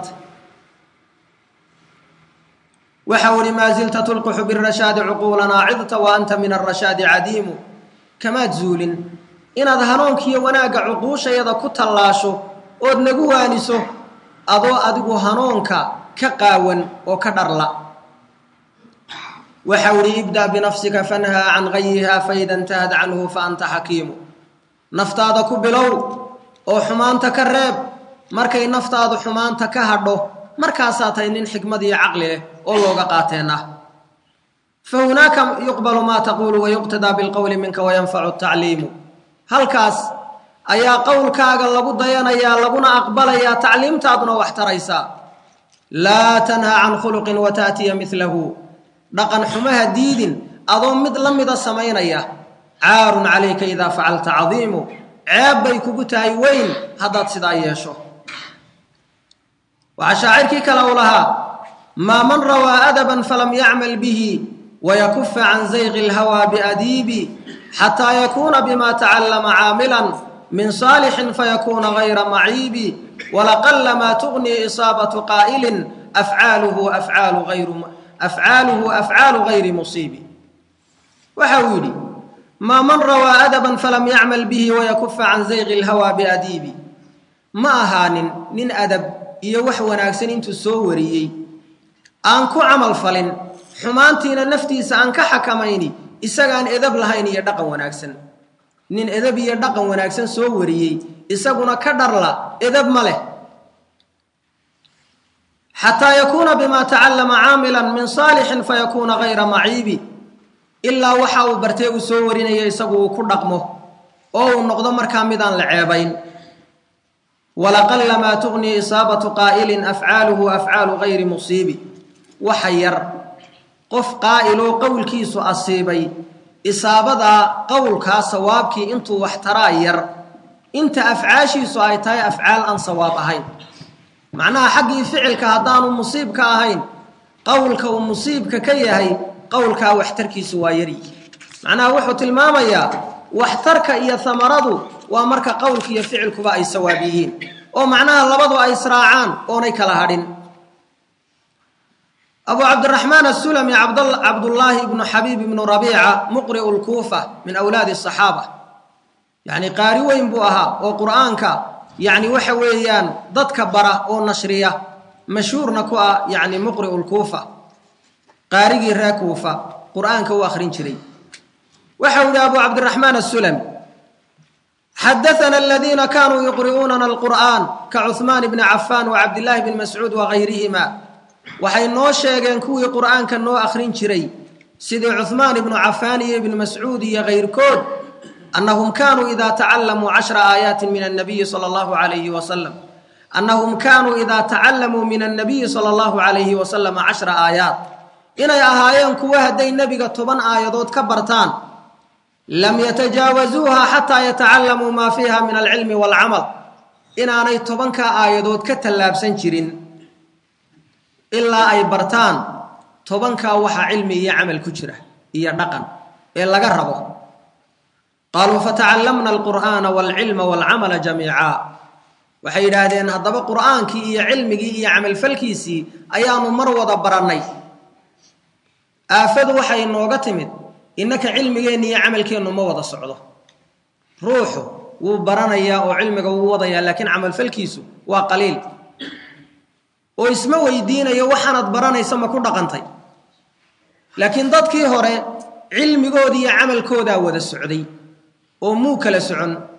waxa wali ma zilta tulqhu birrashad uqulana idta wa anta min arrashad adim kama zulin inaad hanoonkiyo wanaaga uquushayada ku tallaasho ood nagu waaniso adigu hanoonka ka qaawan oo ka dharla waxa wali ibda bi nafsika fanha an ghayha fa idan tahad anhu fa anta hakim. naftaada ku bilow oo xumaanta ka reeb markay naftaadu xumaanta ka hadho markaas aad nin xikmad iyo aqli leh oo looga qaateena fa hunaka yuqbalu ma taqulu wa yuqtada bil qawli minka wa yanfa'u at-ta'lim. halkaas ayaa qowlkaaga lagu dayanaya laguna aqbalaya ta'liimtaaduna wax taraysa la tanha an khuluqin wa ta'tiya mithluhu dhaqan xumaha diidin adoo mid lamida sameynaya عار عليك إذا فعلت عظيم عيب بيكوكتاي وين هذا صدا يشو. وعشاعرك كلولها ما من روى أدبا فلم يعمل به ويكف عن زيغ الهوى بأديب حتى يكون بما تعلم عاملا من صالح فيكون غير معيب ولقل ما تغني إصابة قائل أفعال غير مصيب. وحاولي ما من روى أدبا فلم يعمل به ويكف عن زيغ الهوى بأديب ما هان من أدب يوح وناكسن انتو سوريي أنكو عمل فلن حمانتين النفتي سأنك حكميني إساقان أدب لهين يدقا وناكسن نين أدب يدقا وناكسن سوريي إساقنا كدر لا أدب مله حتى يكون بما تعلم عاملا من صالح فيكون غير معيب إلا وحاو برتيغو سورين يساقو كردقمه أو نقضى مركامدان لعيبين ولقل ما تغني إصابة قائل أفعال غير مصيب وحير قف قائل قول كيسو أصيبي إصابة قول كاسوابك انتو واحتراير انت أفعاشي سؤايتاي أفعال أن صوابهين معناها حقي فعلك هدان مصيبك أهين قولك ومصيبك كيهي قولك واحتركي سوايري معناها وحوت المامية واحترك إيا ثمرضو وامرك قولك إيا فعلك بأي سوابيين ومعناها لبضو أي سراعان ونيك لهارين. أبو عبد الرحمن السلمي عبد الله بن حبيب بن ربيعة مقرئ الكوفة من أولاد الصحابة يعني قارئين بوها وقرآنك يعني وحويان ضد كبرة ونشرية مشهور نكوى يعني مقرئ الكوفة قارئي راكوفة قرآنك وآخرين شري. وحول أبو عبد الرحمن السلمي حدثنا الذين كانوا يقرؤوننا القرآن كعثمان بن عفان وعبد الله بن مسعود وغيرهما وحين نوشيغان كوي قرآن كانوا آخرين شري سيدي عثمان بن عفان بن مسعود غير كود أنهم كانوا إذا تعلموا 10 آيات من النبي صلى الله عليه وسلم أنهم كانوا إذا تعلموا من النبي صلى الله عليه وسلم 10 آيات إن يأهايان كوها دي النبي قطبان آيادات كبرتان لم يتجاوزوها حتى يتعلموا ما فيها من العلم والعمل إن أنا يطبان كآيادات كتلاب سنشرين إلا أي برتان طبان كوحا علمي يعمل كجرة يرنقن إلا قربوا قالوا فتعلمنا القرآن والعلم والعمل جميعا وحيد هذه أن هذا القرآن كي علمي يعمل فالكيسي أيام مروضة براني آفذ وحي إنه قتمد إنك علمي يعمل كي إنه موضة صعده روحه وبرانيا وعلمك ووضيا لكن عمل فالكيسو وقليل واسمه ويدين يوحنا براني سما كل قنطي لكن ضد كي هوري علم جودي عمل كودا وذا السعودي ومو كلا سعن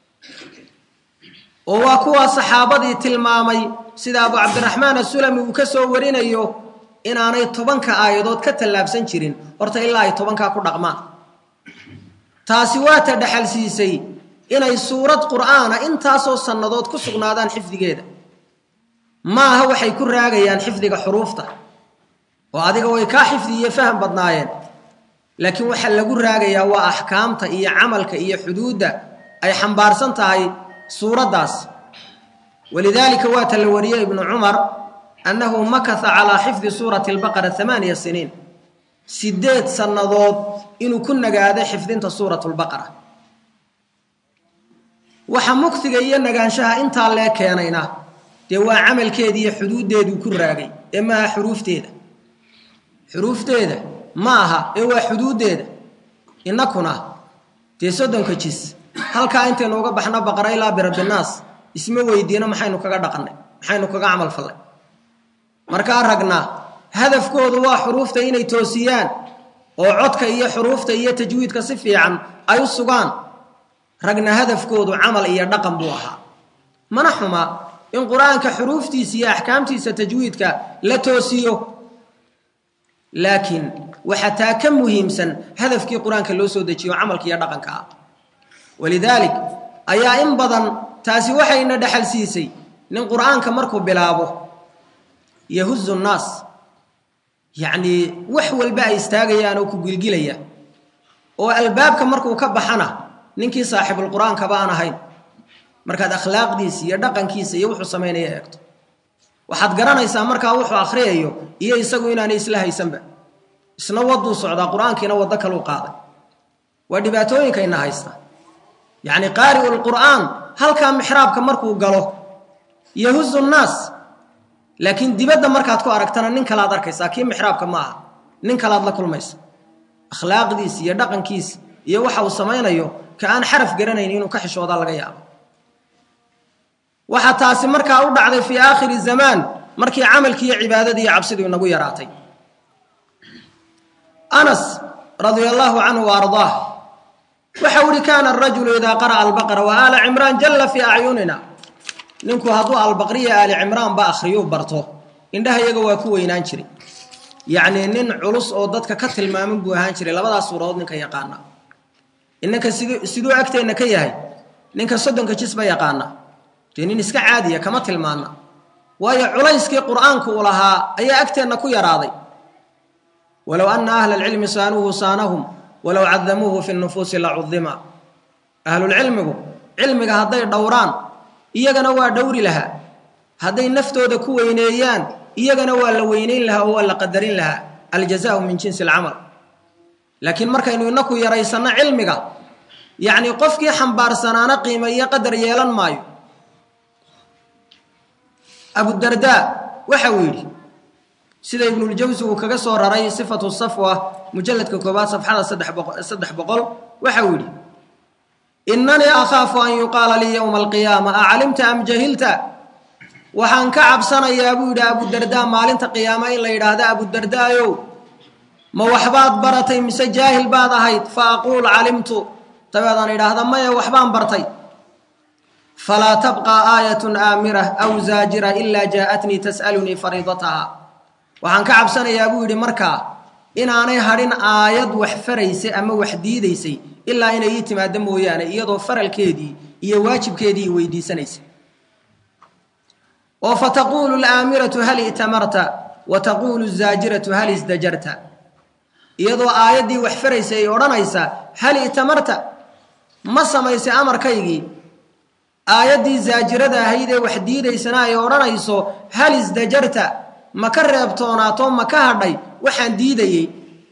وواكوا صحابة تلمامي سيد أبو عبد الرحمن السلمي وكسو ورين أيوه إن أنا يطبنك آيات كتلاب سنشرين ورت إلا يطبنك كل رقمان تاسوات دحل سيسي إن السورة قرآن إن تاسو سندوت كسقنا دان حفظ جيدا ما هو حيكون راجيان حفظك حروفته وهذا هو كحفظ يفهم بدناين لكن وحل لقول راجيا وأحكامته إيه عملك إيه حدوده أي حنبار سنتهاي سورة داس ولذلك وات الورية ابن عمر أنه مكث على حفظ سورة البقرة 8 سنين سديت سنضوت إنه كنا قاعدة حفظين سورة البقرة وحمكت جينا قانشها انت الله كيانينا دوا عمل كيدي حدود ديدو كراغي اما حروف تيدا ماها ايوا حدود ديدا انكنا تيسدن كجيس halka inta nooga baxna baqara ila birab الناس isma weydiina maxaynu kaga dhaqanay maxaynu kaga amal falay marka ragna hadafkoodu waa xuruufta inay toosiyaan oo codka iyo xuruufta iyo tajwiidka si fiican ay u sugaan ragna hadafkoodu amal iyo dhaqan buu ahaa mana xuma in quraanka xuruuftiisa iyo ahkaamtiisa tajwiidka la toosiyo laakiin waxa taa ka muhiimsan hadafkii quraanka loo soo dejiyo amalka iyo dhaqanka ولذلك أي إن بدن تاسي وحينا دحل سيسي لأن قرآن كمركو بلابه يهز الناس يعني وحو الباء يستاغيان وكو قلقليا والباب كمركو كبحنا ننكي صاحب القرآن كبانا هين مركاد أخلاق ديسي يدقن كيسي يوحو سمين يكتو وحد قرانا يسا مركا وحو آخرية إيه يساقو إنان إسلاها يسنبع سنوضو صعدا قرآن كي نوضك الوقاضي ودباتوين كينا هايستا يعني قارئ القرآن هل كان محراب كمركو قالوا يهز الناس لكن دبدا مركات كو aragtana nin kala darkaysa kii mixraabka ma aha nin kala la kulmaysa akhlaaqdiisa iyo dhaqankiisa iyo waxa uu sameeyo ka aan xaraf garanayn inuu ka xishooda laga yaabo waxa taasi markaa u dhacday fi aakhir zaman markii amalkii cibaadada iyo cabsidu inagu yaraatay Anas radiyallahu anhu wa ardaah وحول كان الرجل إذا قرأ البقرة وآل عمران جل في أعيننا ننكو هضوء البقرية آل عمران بأخريو برطو إنها يقوى كوي نانشري يعني نن علص أوضتك كتل ما من بوهانشري لبدا صورة ننك يقانا إنك سيدو أكتي إنك يهي ننك صدنك جسبا يقانا تنين اسك عادية كما تلمانا وهي عليسك قرآنك ولها أي أكتي إنكو يراضي ولو أن أهل العلم سانوه سانهم ولو عظموه في النفوس لعظم أهل العلم علمك هذي دوران إيجنا ودوري لها هذي نفتو ذكو وينيان إيجنا ولا وينين لها ولا قدرين لها الجزاء من جنس العمل لكن مركا إنه نكو يريسنا علمك يعني قفك حنبار سنانا قيمة يقدر يلان مايو أبو الدرداء وحويلي سيدة ابن الجوزي وكقصور رأي صفة الصفوة مجلد كوكوبات صفحة صدح بقل وحولي إنني أخاف أن يقال لي يوم القيامة أعلمت أم جهلت وحن كعب سنة يا أبو الدرداء ما لنت قيامة إلا إرادة أبو الدرداء يو ما وحبات برتي مسجاهل بعض هيت فأقول علمت تبعضا إرادة ما يوحبان برتي فلا تبقى آية آمرة أو زاجرة إلا جاءتني تسألني فريضتها وحن كعب سنة يا أبو مركا إن أنا هرين آيات وحفريسي أما وحديديسي إلا إن يتم أدم ويانا إيضو فرل كيدي إيواجب كيدي ويدي سنيسي وفتقول الآمرة هل ائتمرت وتقول الزاجرة هل ازدجرت إيضو آيات دي وحفريسي يورانيسا هل ائتمرت ما سميسي أمر كيجي آيات دي زاجرة هيدي وحديديسنا يورانيسو هل ازدجرت ما كربتوناتو ما كهدي وحن ديدي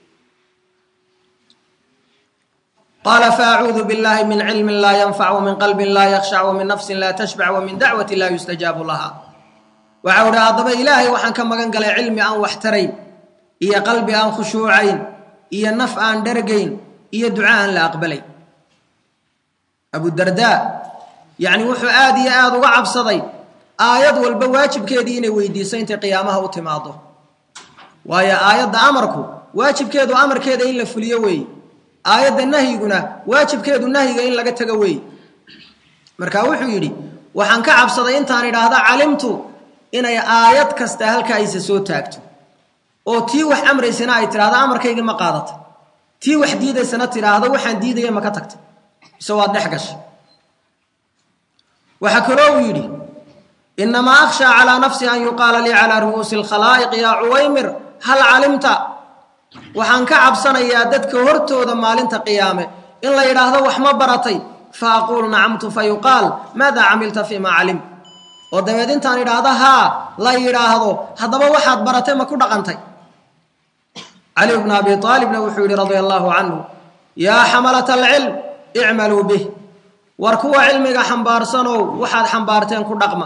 قال فأعوذ بالله من علم لا ينفع ومن قلب لا يخشع ومن نفس لا تشبع ومن دعوة لا يستجاب لها وعود أضب إلهي وحن كما قال علمي أن واحترين إيا قلبي أن خشوعين إيا نفع أن درقين إيا دعاء لا أقبلين abu dardaa yacni wuxuu aad iyo aad uga cabsaday aayad walba waajibkeedii inay weydiiso intay qiyaamaha u timaado waayo aayadda amarku waajibkeedu amarkeeda in la fuliyo weeye aayadda nahyiguna waajibkeedu nahyiga in laga tago weeye markaa wuxuu yidhi waxaan ka cabsaday intaan idhaahda calimtu inay aayad kasta halka aysa soo taagto oo tii wax amraysana ay tidhaahdo amarkaygii ma qaadata tii wax diidaysana tidhaahdo waxaan diidaya ma ka tagta mise waad dhex gashay waxaa kaloo uu yidhi inamaa akhshaa calaa nafsi an yuqaala lii calaa ru'uusi alkhalaa'iq yaa cuwaymir hal calimta waxaan ka cabsanayaa dadka hortooda maalinta qiyaame in la yidhaahdo wax ma baratay fa aquulu nacamtu fa yuqaal maadaa camilta fii maa calim oo dabeed intaan idhaahdo haa la yidhaahdo haddaba waxaad baratay ma ku dhaqantay cali bnu abi aalibna wuxuu yidhi radia allaahu canhu yaa xamalata alcilm icmaluu bih war kuwa cilmiga xambaarsanow waxaad xambaarteen ku dhaqma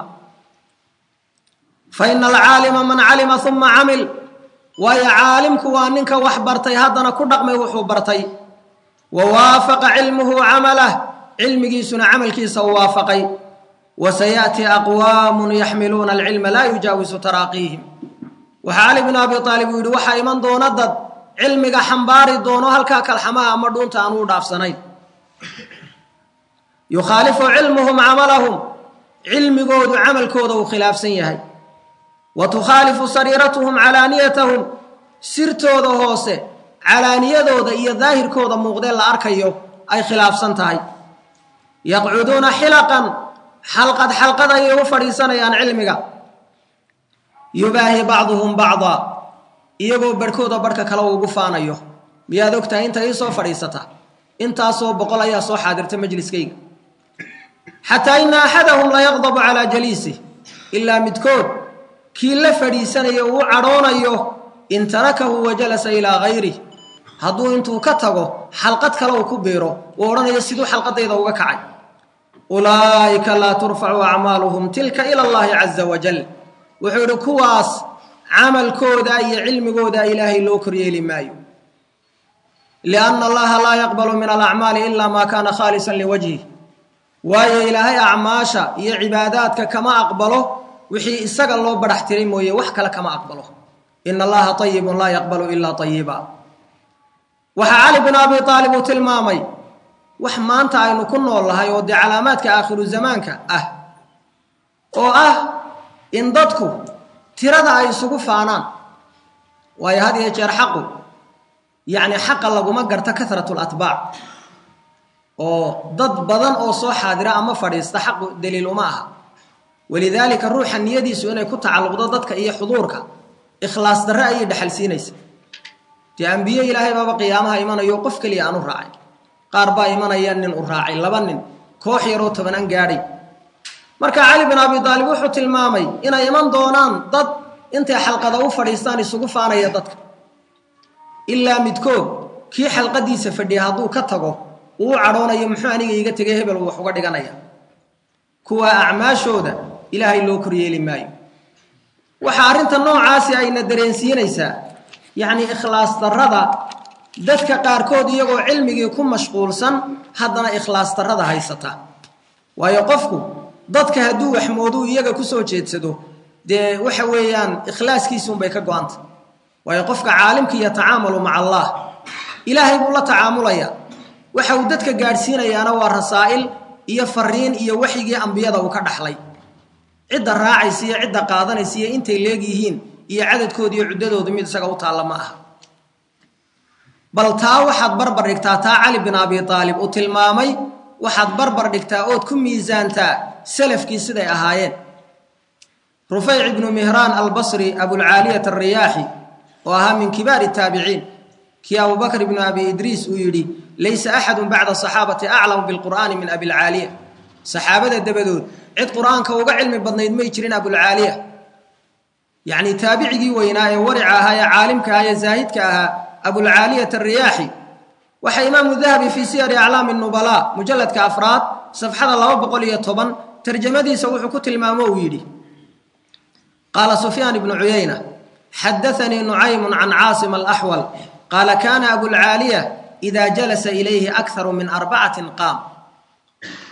fa ina alcaalima man calima uma camil waayo caalimku waa ninka wax bartay haddana ku dhaqmay wuxuu bartay wa waafaqa cilmuhu camalah cilmigiisuna camalkiisa u waafaqay وسيأتي أقوام يحملون العلم لا يجاوز تراقيهم وحالي بن أبي طالب يقول وحا إمان دون الضد علمك حنباري دونه هلكا كالحماء مردون تانور داف سنين يخالف علمهم عملهم علم قود عمل كود وخلاف سيهي وتخالف سريرتهم علانيتهم سرتو هوسي علانية دو إيا ظاهر كود مغدل الأركيو أي خلاف سنتهي يقعدون حلقا حلقة أيه فريسان عن علمك يباهي بعضهم بعضا إيقو بركودا بركة كلاو قفان أيه بيادوكتا انت يسو فريستا انت أصو بقول أيه صو حاضرت مجلس كي حتى إن أحدهم لا يغضب على جليسه إلا مدكود كي لفريسان أيه عرون أيه إن تركه وجلس إلى غيره هدو انتو كتغو حلقة كلاو كبيرو ووران يسيدو حلقة إذا وقعي أولئك لا ترفع أعمالهم تلك إلى الله عز وجل وحور كواس عمل كودا أي علم كودا إلهي لوكري لمايو لأن الله لا يقبل من الأعمال إلا ما كان خالصا لوجهه ويا إلهي أعماشا يا عباداتك كما أقبله وحي إساق الله برحترم ويا وحكا كما أقبله إن الله طيب لا يقبل إلا طيبا وحعالي بن أبي طالب تلمامي wax maanta aynu ku noolahay oo calaamaadka aakhiru zamaanka oo in dadku tirada ay isugu faanaan way hadiye jeer xaqu yaani xaqa laguma garta kasratul atbaa oo dad badan oo soo xaadira ama fadhiista xaq daliil uma aha walidaalika ruuxa niyadiisu inay ku tacalluqdo dadka iyo xuduurka ikhlaas darra ay dhaxal siinaysa anbiyo ilaahay baba qiyaamaha imanayo qof kaliya aanu raacay qaar baa imanayaan nin u raacay laba nin koox yaroo 10 gaadhay marka cali bin abi talib wuxuu tilmaamay inay iman doonaan dad intay xalqada u fadhiistaan isugu faanaya dadka ilaa midkood kii xalqadiisa fadhiya hadduu ka tago uu cadhoonayo muxuu aniga iga tagay hebel wax uga dhiganaya kuwa acmaashooda ilaahay loo koryeeli maayo waxa arinta noocaasi ayna dareensiinaysaa yani ikhlaas darrada dadka qaarkood iyagoo cilmigii ku mashquulsan haddana ikhlaas darrada haysata waayo qofku dadka hadduu wax moodu iyaga ku soo jeedsado dee waxa weeyaan ikhlaaskiisu bay ka go'anta waayo qofka caalimkii ya tacaamulu maca allah ilaahay buu la tacaamulaya waxa uu dadka gaarsiinayaana waa rasaa'il iyo fariin iyo waxyigii ambiyada uu ka dhaxlay cidda raacaysa iyo cidda qaadanaysa iyo intay leegihiin iyo cadadkood iyo cuddadoodu mid isaga u taala ma aha bal taa waxaad barbar dhigtaa taa cali bin abi talib uu tilmaamay waxaad barbar dhigtaa ood ku miisaantaa salafkii siday ahaayeen rufayc ibn mihran al-basri abu al-aliyah ar-riyahi wa aha min kibar at-tabi'in ki abu bakr ibn abi idris uu yiri laysa ahad ba'da sahabati a'lamu bil qur'an min abi al-aliyah sahabada dabadood cid qur'aanka uga cilmi badnayd ma jirin abu al-aliyah yani tabi'igi weynaa ee warica aha ee caalimka ah ee zaahidka aha أبو العالية الرياحي وحي إمام الذهبي في سير أعلام النبلاء مجلد كأفراد صفحة الله بقولية طبا ترجمة دي سوح كتل المامويدي قال سفيان بن عيينة حدثني نعيم عن عاصم الأحول قال كان أبو العالية إذا جلس إليه أكثر من 4 قام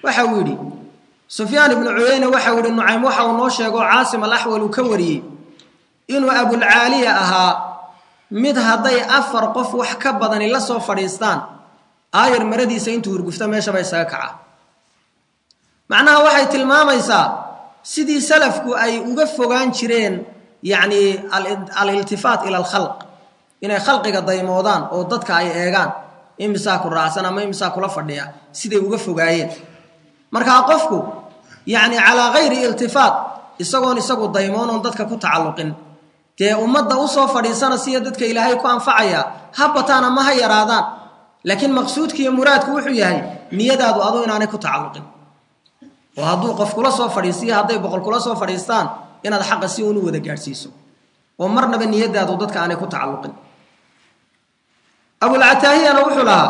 waxa uu yidhi sufyaan ibnu cuyayna waxa uu yidhi nucaym waxa uu noo sheego caasim alaxwal uu ka wariyey inuu abulcaaliya ahaa mid hadday 4 qof wax ka badani la soo fadhiistaan aayar maradiisa intuu hurgufta meeshaba isaga kaca macnaha waxay tilmaamaysaa sidii salafku ay uga fogaan jireen yacni al-iltifaat ila al-khalq inay khalqiga daymoodaan oo dadka ay eegaan imisa ku raacsan ama imisa kula fadhiya siday uga fogaayeen marka qofku yacni ala ghayri iltifaat isagu daymoon oo dadka ku tacalluqin tee ummadda u soo fadhiisana si dadka ilaahay ku anfacaya habataana ma hayraadaan laakiin maqsuudkiiyo muraadku wuxuu yahay niyadaadu adoo inaanay ku tacalluqin oo hadduu qof kula soo fadhiisiyo hadday boqol kula soo fadhiistaan inaad xaqa si uun u wada gaarsiiso oo marnaba niyadaadu dadka aanay ku tacalluqin abulcataahiyana wuxuu lahaa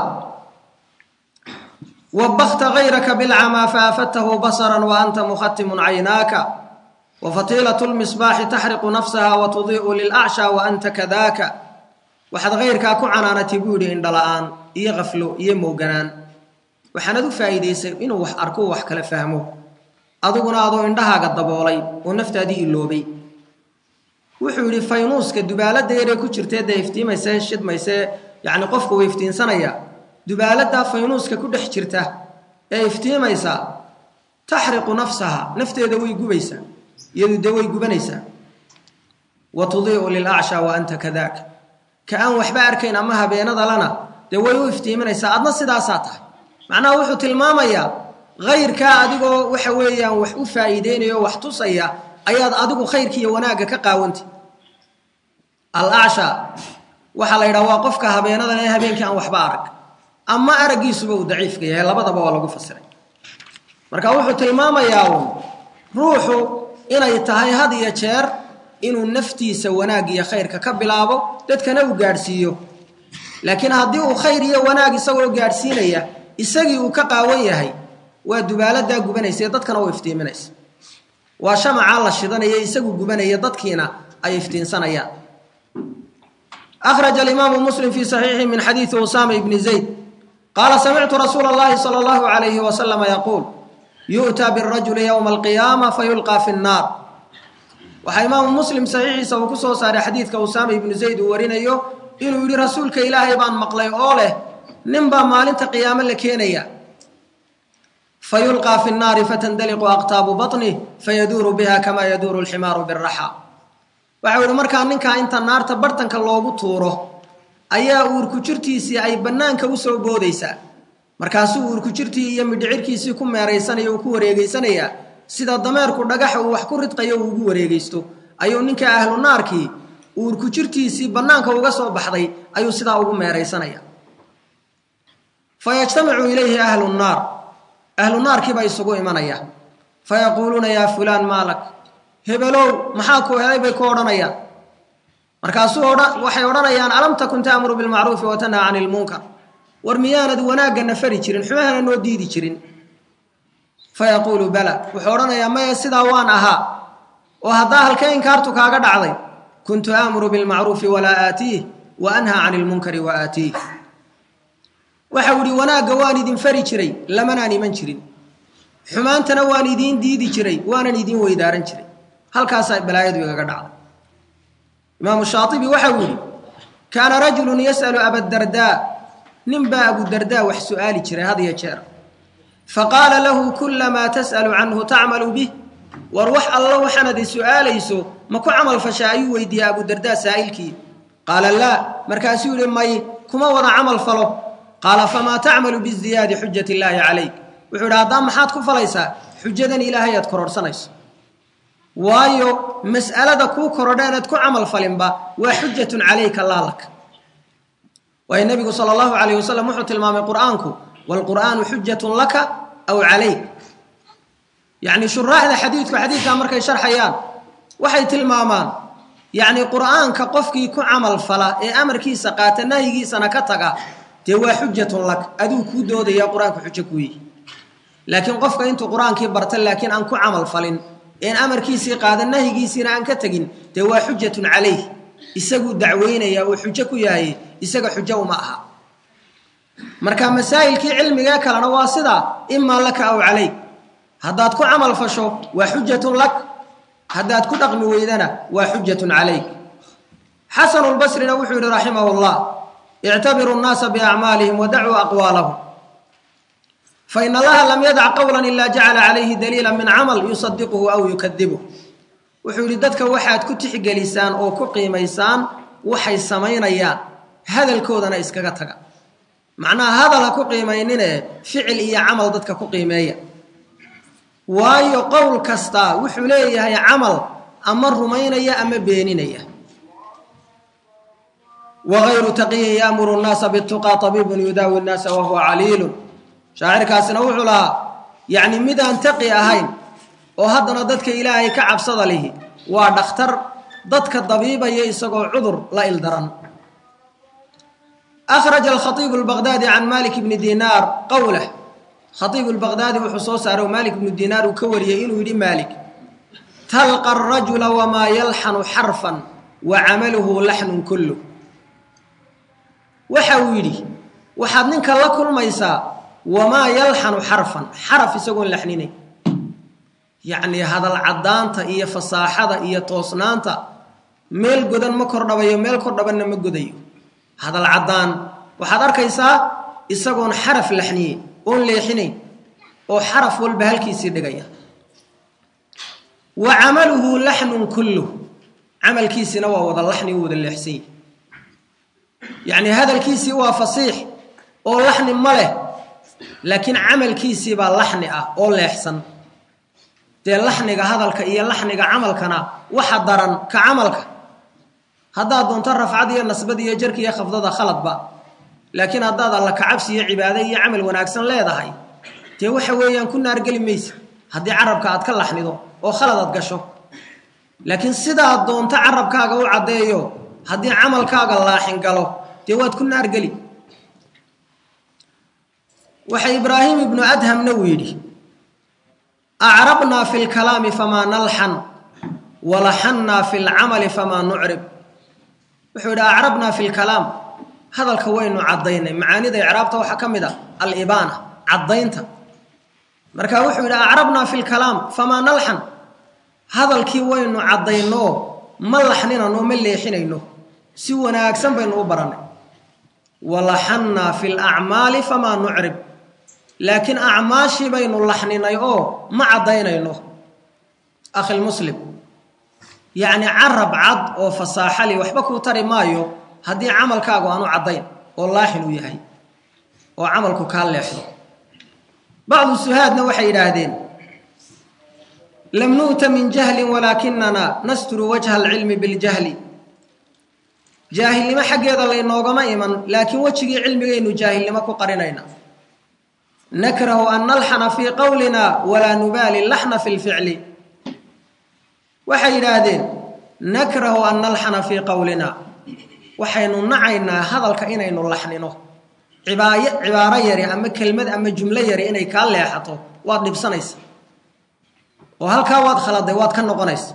wabakhta gayraka bilcamaa faafatahu basaran wa anta mukhatimun caynaaka وفطيلة المصباح تحرق نفسها وتضيء للأعشى وأنت كذاك وحد غيرك كعنانة تقولي إن دلآن يغفلوا يموغنان وحندو فايديس إنه وح أركو وح كلا فهمه أدونا أدو إندها قد دبولي ونفتا دي اللوبي وحولي فينوس كدبالة ديري كتشرتي دا يفتي ما يسا الشد ما يسا يعني قفكو ويفتين سنة دبالة دا فينوس ككود حجرته يفتي ما يسا تحرق نفسها نفتي دوي قبيسا يدو دوي قبنيسا وتضيء للأعشى وأنت كذاك كأن وحبا أركين أمها بينضا لنا دوي ويفتي من يسا أدنا صداساته معناه وحو تلماميا غير كأدقو وحويا وحو فايدين وحتصيا أياد أدقو خير كي وناقا كقاونتي الأعشى وحا ليرا واقفك هبينضا لها بينك أن وحبا أرك أما أرقي سبو ضعيف كي لبدا بوالا قفصري marka wuxuu tilmaamayaa ruuxu inay tahay had iyo jeer inuu naftiisa wanaag iyo khayrka ka bilaabo dadkana uu gaarsiiyo laakiin haddii uu khayr iyo wanaag isagoo gaarsiinaya isagii uu ka qaawan yahay waa dubaalada gubanaysa dadkana uu iftiiminaysa waa shamaca la shidanaya isagu gubanaya dadkiina ay iftiinsanayaan أخرج الإمام مسلم في صحيحه من حديث أسامة بن زيد قال سمعت رسول الله صلى الله عليه وسلم يقول يؤتى بالرجل يوم القيامة فيلقى في النار وحيمام مسلم صحيح سوكسو صار حديث كأسامة بن زيد ورينيو إنه يري رسولك إلهي بان مقلي أوله نمبا مالنت قياما لكينيا فيلقى في النار فتندلق أقطاب بطنه فيدور بها كما يدور الحمار بالرحى وحاول مركا ننكا انت النار تبرتنك اللوغو طوره أيا أوركو جرتيسي أي بنانك وسو بوديسا markaasuu urku jirtii iyo midhicirkiisii ku meeraysanay oo ku wareegaysanaya sida dameerku dhagax uu wax ku ridqayo uu ugu wareegaysto ayuu ninka ahlu naarkii urku jirtiisii banaanka uga soo baxday ayuu sida ugu meeraysanaya fayajtamicu ilayhi ahlu naarkii bay isugu imanaya fayaquluna ya fulan malak hebelow maxaa ku helay bay ku odhanayaan markaasuu waxay odhanayaan alam takun ta'muru bil ma'ruf wa tanha 'anil munkar ورميانة وناقة نفري جرين حماها نوديدي جرين فيقول بلى وحورنا يا ما يسيدا وان أها وهذا الكين كارتك قد عضي كنت آمر بالمعروف ولا آتيه وأنهى عن المنكر وآتيه وحوري وناقة واندين فري جري لمناني من جرين حمان تنواني دين ديدي جري وانا ندين ويدارن جري هل كاسا بلايد وقد عضي إمام الشاطبي وحوري كان رجل يسأل أبا الدرداء نمبا أبو الدرداء وحسؤالي جري هذا يجار فقال له كل ما تسأل عنه تعمل به وروح الله وحند سؤالي سو ماكو عمل فشاي ويدي أبو الدرداء سائلكي قال لا مركاسي لماي كما وضع عمل فلو قال فما تعمل بالزيادة حجة الله عليك وحول هذا محاتكم فليس حجة إلهي يذكر سنيس وايو مسألة كو كردانتكو عمل فلنبا وحجة عليك الله لك والنبي صلى الله عليه وسلم وحط المام قرآنك والقرآن حجة لك أو عليك يعني شراح هذا حديث أمرك شرح أيام وحيت المامان يعني قرآن كقفك يكون عمل فلا أمرك سقات نهي سنكتك توا حجة لك أدو كودو دي يا قرآن حجة كوي لكن قفك أنت قرآن كبرت لكن أنكو عمل فلن إن أمرك سقات نهي سنا أنكتك توا حجة عليه isagu dacweynaya oo xujo ku yahay isaga xujo uma aha marka masaa'ilkii cilmiga kalena waa sida imaa laka aw calayk haddaad ku camal fasho waa xujatun lak haddaad ku dhaqmi weydana waa xujatun calayk xasanu lbasrina wuxuu yidhi raximahu llah ictabiru nnaasa biacmaalihim wadacuu aqwaalahum fain allaha lam yadac qowla ila jacala calayhi daliila min camal yusadiquhu aw yukadibuh wuxuu yidhi dadka waxaad ku tixgelisaan oo ku qiimaysaan waxay samaynayaan hadalkoodana iskaga taga macnaha hadal ha ku qiimaynine ficil iyo camal dadka ku qiimeeya waayo qowl kastaa wuxuu leeyahay camal ama rumaynaya ama beeninaya wagayru taqiyin yaamuru nnaasa bituqaa tabiibun yudaawi nnaasa wahuwa caliilun shaacirkaasina wuxuu lahaa yacni midaan taqi ahayn oo haddana dadka ilaahay ka cabsada lihi waa dhakhtar dadka dabiibaya isagoo cudur la ildaran akhraja alkhatiibu albaqdaadi can malik bni dinaar qowlah khatiibu lbaqdaadi wuxuu soo saaray malik bnu dinaar uu ka wariyey inuu yidhi maalik talqa arajula wamaa yalxanu xarfan wa camaluhu laxnun kullu waxa uu yidhi waxaad ninka la kulmaysaa wamaa yalxanu xarfan xaraf isagoon laxninay yacnii hadal caddaanta iyo fasaaxada iyo toosnaanta meel godan ma kordhabayo meel kordhabanna ma godayo hadal caddaan waxaad arkaysaa isagoon xaraf laxniyey oon leexinayn oo xaraf walba halkiisii dhigaya wa camaluhu laxnun kulluh camalkiisina waa wada laxni u wada leexsany yacnii hadalkiisii waa fasiix oo laxni ma leh laakiin camalkiisii baa laxni ah oo leexsan dee laxniga hadalka iyo laxniga camalkana waxa daran ka camalka haddaad doonto rafcad iyo nasbad iyo jarka iyo khafdada khaladba laakiin haddaad alla kacabsi iyo cibaado iyo camal wanaagsan leedahay dee waxa weeyaan ku naargeli maysa haddii carabka aad ka laxnido oo khalad aad gasho laakiin sidaad doonto carabkaaga u caddeeyo haddii camalkaaga laaxin galo dee waad ku naargeli waxa ibraahim ibnu adhamna uu yidhi acrabnaa fi lkalaami famaa nalxan walaxannaa fi lcamali famaa nucrib wuxuu yidhi acrabnaa fi lkalaam hadalka waynu caddaynay macaanida icraabta waxaa ka mid a alibaana caddaynta marka wuxuu yidhi acrabnaa fi lkalaam famaa nalxan hadalkii waynu caddaynoo ma laxninano ma leexinayno si wanaagsan baynu u barannay walaxannaa fi lacmaali famaa nucrib laakiin acmaashii baynu laxninay oo ma caddaynayno akhilmuslim yacni carab cad oo fasaaxali waxba kuu tari maayo haddii camalkaagu aanu caddayn oo laaxin uu yahay oo camalku kaa leexdo bacdu suhaadna waxay yidhaahdeen lam nu'ta min jahlin walaakinana nasturu wajha alcilmi biljahli jaahilnimo xaggeeda laynoogama iman laakiin wejigii cilmigaynu jaahilnimo ku qarinayna nakrahu an nalxana fii qowlina walaa nubaali laxna fi lficli waxay yidhaahdeen nakrahu an nalxana fii qowlina waxaynu nacaynaa hadalka inaynu laxnino cibaaro yari ama kelmad ama jumlo yari inay kaa leexato waad dhibsanaysa oo halkaa waad khaladay waad ka noqonaysa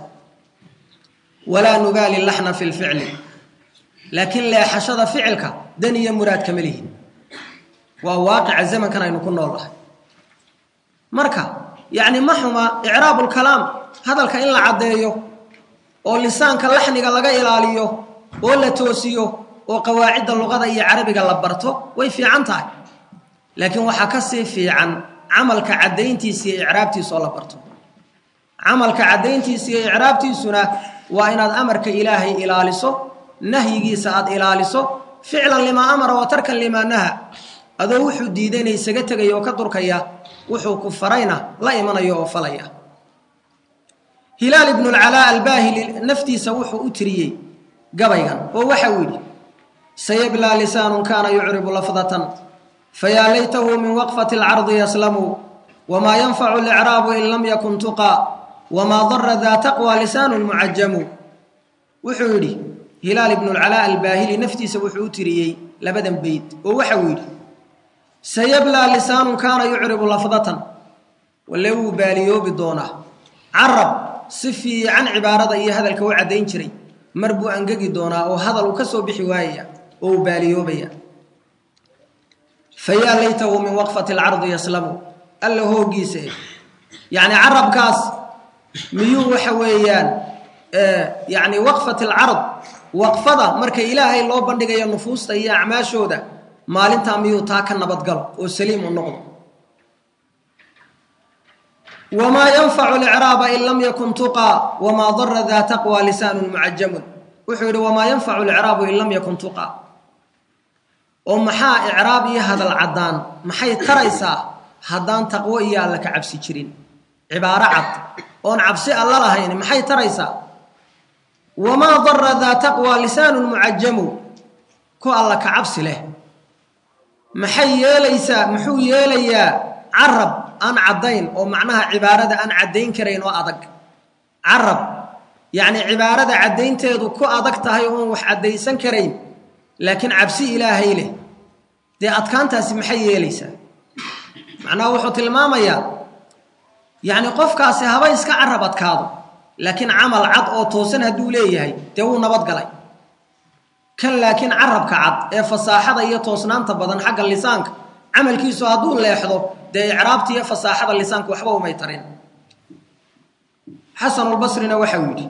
walaa nubaali laxna fi lficli laakiin leexashada ficilka dan iyo muraad kama lihin waa waaqica zamankan aynu ku nool nahay marka yacni ma xuma icraabu lkalaam hadalka in la caddeeyo oo lisaanka laxniga laga ilaaliyo oo la toosiyo oo qawaacidda luqada iyo carabiga la barto way fiican tahay laakiin waxaa ka sii fiican camalka caddayntiisa iyo icraabtiisa oo la barto camalka caddayntiisa iyo icraabtiisuna waa inaad amarka ilaahay ilaaliso nahyigiisa aad ilaaliso ficlan limaa amara wa tarkan limaa naha adoo wuxuu diidayna isaga tegaya oo ka durkaya wuxuu ku farayna la imanayo oo falaya hilaal ibnu alcalaa albaahili naftiisa wuxuu u tiriyey gabaygan oo waxa uu yidhi sayablaa lisaanun kaana yucribu lafdatan fayaa laytahu min waqfati alcardi yaslamu wamaa yanfacu alicraabu in lam yakun tuqaa wamaa dara daa taqwa lisaanu mucajamu wuxuu yidhi hilaal ibnu alcalaa albaahili naftiisa wuxuu u tiriyey labadan beyd oo waxa uu yidhi sayablaa lisaanun kaana yucribu lafdatan walle wuu baaliyoobi doonaa carab si fiican cibaarada iyo hadalka u caddayn jiray mar buu angegi doonaa oo hadal uu ka soo bixi waayaya oo uu baaliyoobaya fayaa laytahu min waqfati alcardi yaslamu alla hoogiisa yani carabkaas miyuu waxa weeyaan yani waqfat alcarad waqfada marka ilaahay loo bandhigayo nufuusta iyo acmaashooda maalintaa miyuu taa ka nabadgalo oo saliim u noqdo wamaa yanfacu licraaba in lam yakun tuqaa wamaa dara daa taqwa lisaanun mucajamun wuxuu yidhi wamaa yanfacu licraabu in lam yakun tuqaa oo maxaa icraab iyo hadal caddaan maxay taraysaa haddaan taqwo iyo alla ka cabsi jirin cibaaro cad oon cabsi alla lahayn maxay taraysaa wamaa dara daa taqwa lisaanun mucajamu ku alla ka cabsi leh maxay yeelaysaa muxuu yeelayaa carab aan caddayn oo macnaha cibaarada aan caddayn karayn oo adag carab yacni cibaarada caddaynteedu ku adag tahay oon wax caddaysan karayn laakiin cabsi ilaahay leh dee adkaantaasi maxay yeelaysaa macnaha wuxuu tilmaamayaa yacni qofkaasi haba iska carab adkaado laakiin camal cad oo toosan hadduu leeyahay dee wuu nabadgalay kan laakiin carabka cad ee fasaaxada iyo toosnaanta badan xagga lisaanka camalkiisu hadduu leexdo dee icraabta iyo fasaaxada lisaanka waxba umay tarin xasanulbasrina waxau yidhi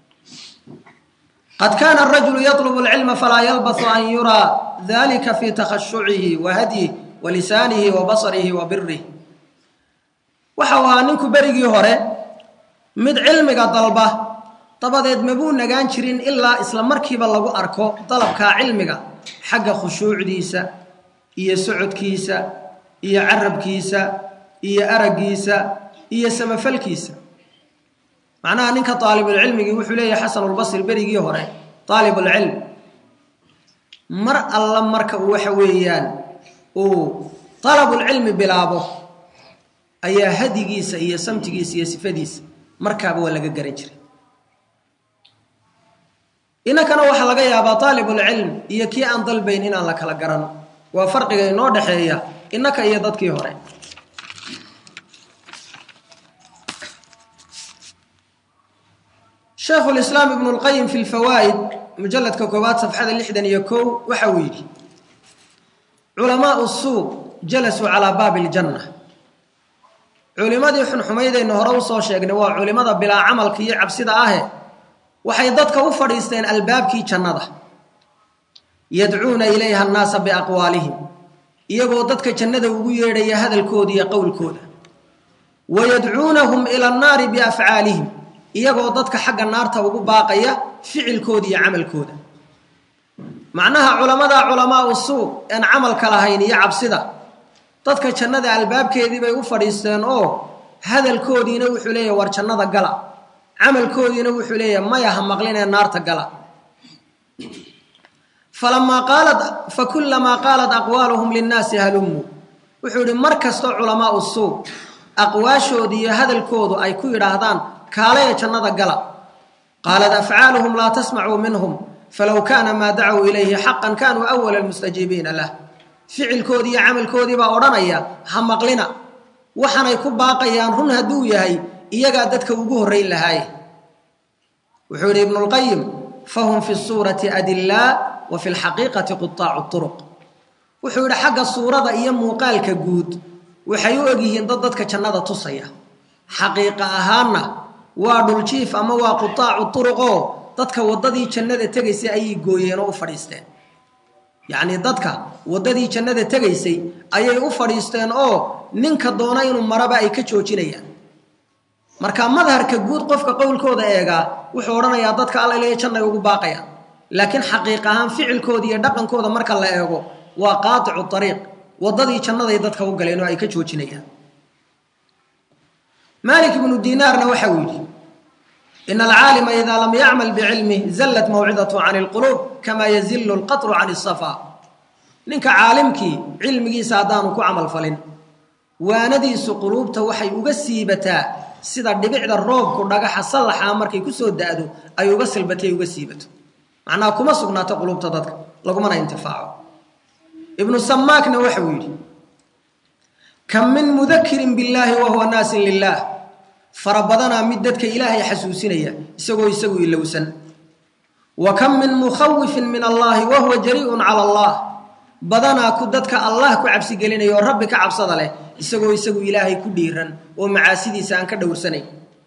qad kaana arajulu yatlubu alcilma falaa yalbasu an yuraa dalika fii takhashucihi wa hadyih wa lisaanihi wa basarihi wa birih waxau ahaa ninku berigii hore mid cilmiga dalba dabadeed mabuu nagaan jirin ilaa isla markiiba lagu arko dalabkaa cilmiga xagga khushuucdiisa iyo socodkiisa iyo carabkiisa iyo araggiisa iyo samafalkiisa macnaha ninka aalibulcilmigii wuxuu leeyahay xasanulbasri berigii hore aalibulcilm mar alla marka uu waxa weeyaan uu alabulcilmi bilaabo ayaa hadigiisa iyo samtigiisa iyo sifadiisa markaaba waa laga garan jiray inankana waxaa laga yaabaa aalibulcilm iyo kii aan dalbayn inaan la kala garano waa farqiga inoo dhexeeya innaka iyo dadkii hore sheekhu lislaam ibnu lqayim fi lfawaa'id mujalladka koowaad safxada 61 waxa uu yidhi culamaau suuq jalasuu calaa baabi iljanna culimadii xunxumaydaynu hore u soo sheegnay waa culimada bilaa camalka iyo cabsida ahe waxay dadka u fadhiisteen albaabkii jannada yadcuuna ilayha annaasa biaqwaalihim iyagoo dadka jannada ugu yeedhaya hadalkooda iyo qowlkooda wayadcuunahum ila annaari biafcaalihim iyagoo dadka xagga naarta ugu baaqaya ficilkooda iyo camalkooda macnaha culamada culamaau suuq aan camalka lahayn iyo cabsida dadka jannada albaabkeedii bay u fadhiisteen oo hadalkoodiina wuxuu leeyahay war jannada gala camalkoodiina wuxuu leeyahay maya ha maqlinee naarta gala fakulamaa qaalat aqwaaluhum linnaasi halummu wuxuu yidhi mar kastoo culamaau suuq aqwaashooda iyo hadalkoodu ay ku yidhaahdaan kaalaya jannada gala qaalat afcaaluhum laa tasmacuu minhum falow kaana maa dacuu ilayhi xaqan kaanuu awala almustajiibiina lah ficilkoodii iyo camalkoodii baa odhanaya ha maqlina waxaanay ku baaqayaan run hadduu yahay iyagaa dadka ugu horrayn lahaaye wuxuu yidhi ibnulqayim fahum fi suurati adillaa wa fi lxaqiiqati qutaacu turuq wuxuu yidhi xagga suurada iyo muuqaalka guud waxay u egyihiin dad dadka jannada tusaya xaqiiqa ahaanna waa dhuljiif ama waa qutaacu turuqoo dadka waddadii jannada tegaysay ayay gooyeen oo u fadhiisteen yacnii dadka waddadii jannada tegaysay ayay u fadhiisteen oo ninka doona inuu maraba ay ka joojinayaan marka madharka guud qofka qowlkooda eegaa wuxuu odhanayaa dadka alla ilaahay jannay ugu baaqayaan laakiin xaqiiq ahaan ficilkooda iyo dhaqankooda marka la eego waa qaaticu ariiq waddadii jannaday dadka u galeen oo ay ka joojinayaan maalik ibnu dinaarna waxa uu yidhi ina alcaalima idaa lam yacmal bicilmih zallat mawcidatu cani lquluub kamaa yazillu lqatru cani safa ninka caalimkii cilmigiisa haddaanu ku camal falin waanadiisu quluubta waxay uga siibataa sida dhibicda roobku dhagaxa sallaxaa markay ku soo da'do ay uga silbatay uga siibato macnaha kuma sugnaato quluubta dadka lagumana intifaaco ibnu samaakna waxa uu yidhi kam min mudakirin billaahi wahuwa naasin lilaah fara badanaa mid dadka ilaahay xasuusinaya isagoo isagu ilowsan wa kam min mukhawifin min allaahi wahuwa jarii'un cala allah badanaa ku dadka allah ku cabsi gelinayo oo rabbi ka cabsada leh isagoo ilaahay ku dhiiran oo macaasidiisa aan ka dhowrsanay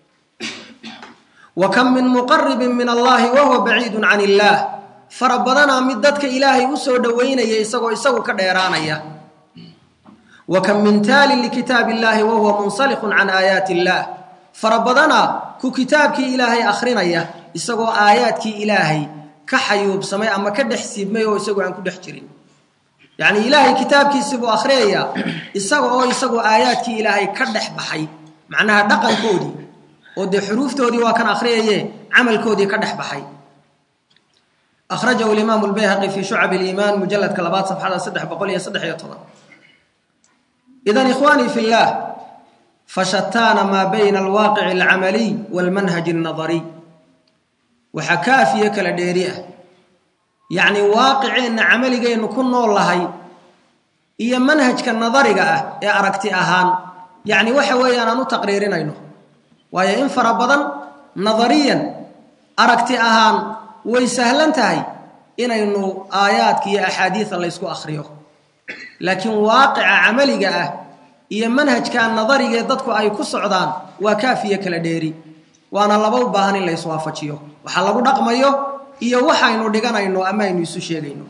wa kam min muqarribin min allahi wa huwa baciidun can illaah fara badanaa mid dadka ilaahay u soo dhowaynaya isagoo isagu ka dheeraanaya wa kam min taalin likitaabi illaahi wa huwa munsalikun can aayaati illaah fara badanaa ku kitaabkii ilaahay akhrinaya isagoo aayaadkii ilaahay ka xayuubsamay ama ka dhex siibmay oo isagoo aan ku dhex jirin yacni ilaahay kitaabkiisii buu akhriyaya isagoo aayaadkii ilaahay ka dhex baxay macnaha dhaqankoodii oo dee xuruuftoodii waa kan akhriyaye camalkoodii ka dhex baxay akhrajahu alimaamu albayhaqi fii shucab aliimaan mujalladka 2 safxada 313 idan ikhwaanii fi llah fashataana maa bayna alwaaqici alcamaliy waalmanhaji alnadariy waxaa kaafiye kala dheeri ah yacni waaqiceenna camaligeennu ku nool lahay iyo manhajka nadariga ah ee aragti ahaan yacni waxa weeyaan aan u taqriirinayno waayo in fara badan nadariyan aragti ahaan way sahlan tahay inaynu aayaadka iyo axaadiida laysku akhriyo laakiin waaqica camaliga ah iyo manhajka nadariga ee dadku ay ku socdaan waa kaafiye kala dheeri waana laba u baahan in la iswaafajiyo waxa lagu dhaqmayo iyo waxaynu dhiganayno ama aynu isu sheegayno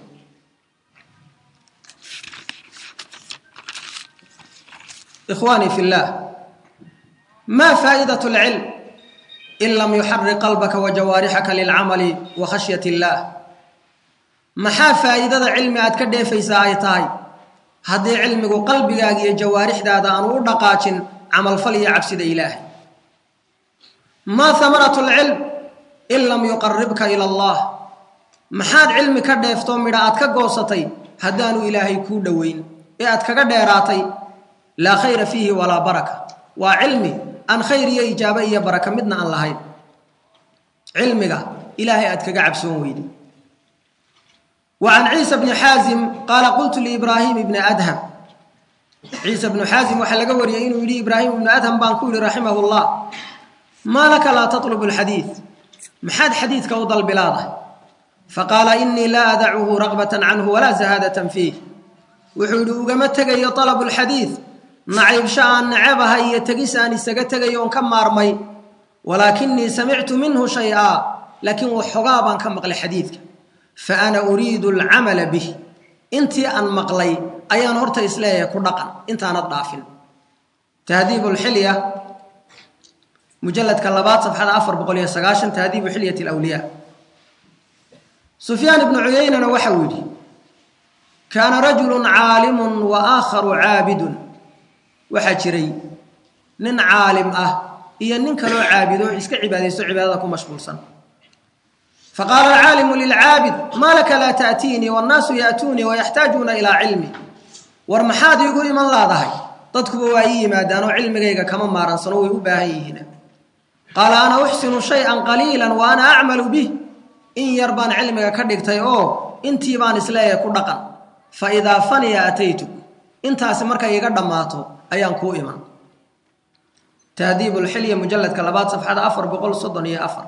ikhwaani fi llah ma faa'idatu alilm in lam yuharrik qalbaka wa jawarihaka lil'amali wa khashyati illah maxaa faa'idada cilmi aad ka dheefaysaa ay tahay haddii cilmigu qalbigaaga iyo jawaarixdaada aanu u dhaqaajin camal fal iyo cabsida ilaahay ما ثمرة العلم إن لم يقربك إلى الله محاد علمك ديفتو ميرا أدك قوستي هدانو إلهي كودوين أدك ديراتي لا خير فيه ولا بركة وعلمي أن خير إجابة يا بركة مدنا عن الله علمك إلهي أدك عبسون ويدي وعن عيسى بن حازم قال قلت لإبراهيم بن أدهم عيسى بن حازم وحلق وريين ويدي إبراهيم بن أدهم بانكولي رحمه الله ما لك لا تطلب الحديث محاد حديثك وضى البلادة فقال إني لا أدعه رغبة عنه ولا زهادة فيه وحلوق متى طلب الحديث نعيب شأن نعبها يتقساني سقتك يوم كم مارمي ولكني سمعت منه شيئا لكن وحقابا كم مقل حديثك فأنا أريد العمل به انت أن مقلي أيان هرت إسلايا كردقا انت أنا الضافل تهذيب الحلية مجلد كلابات صفحة 419 تهذيب حلية الأولياء سفيان بن عيينة وحويدي كان رجل عالم وآخر عابد وحجري نن عالم إيا ننك لو عابد إسك عبادكم مشغول سن فقال العالم للعابد ما لك لا تأتيني والناس يأتوني ويحتاجون إلى علمي ورمحاد يقول من لا ضهي تدكبوا أي ما دانوا علمك كمان مارن صنوي وباهي هنا قال أنا أحسن شيئا قليلا وأنا أعمل به إن يربان علمك كدكتي إنتي بان إسلايا كردقا فإذا فني أتيتك إنت أسمرك يقدماتو أيان كو إيمان تهذيب الحلية مجلد كلابات صفحة 4 بقول صدني أفر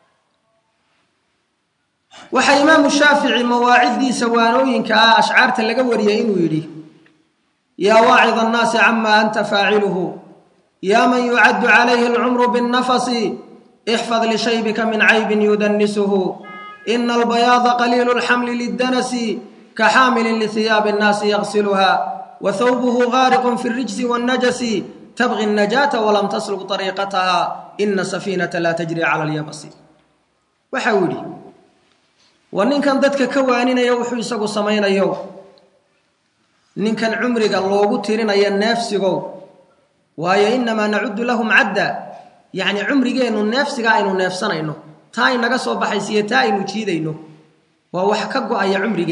وحي إمام الشافعي مواعدي سوانوين كأشعار تلقوري إنو يري يا واعظ الناس عما أنت فاعله يا من يعد عليه العمر بالنفس احفظ لشيبك من عيب يدنسه إن البياض قليل الحمل للدنس كحامل لثياب الناس يغسلها وثوبه غارق في الرجس والنجس تبغي النجاة ولم تسلك طريقتها إن سفينة لا تجري على اليبس وحولي وإن كان ذاتك كوانين يوحو يساقو سمين يو إن كان عمرك الله تيرين ينافسقو وهي إنما نعد لهم عدا يعني عمرك إنه النفس قاينه نفسنا إنه تاي نقصوا بحيثية تاي نجيد إنه وهو حكقوا أي عمرك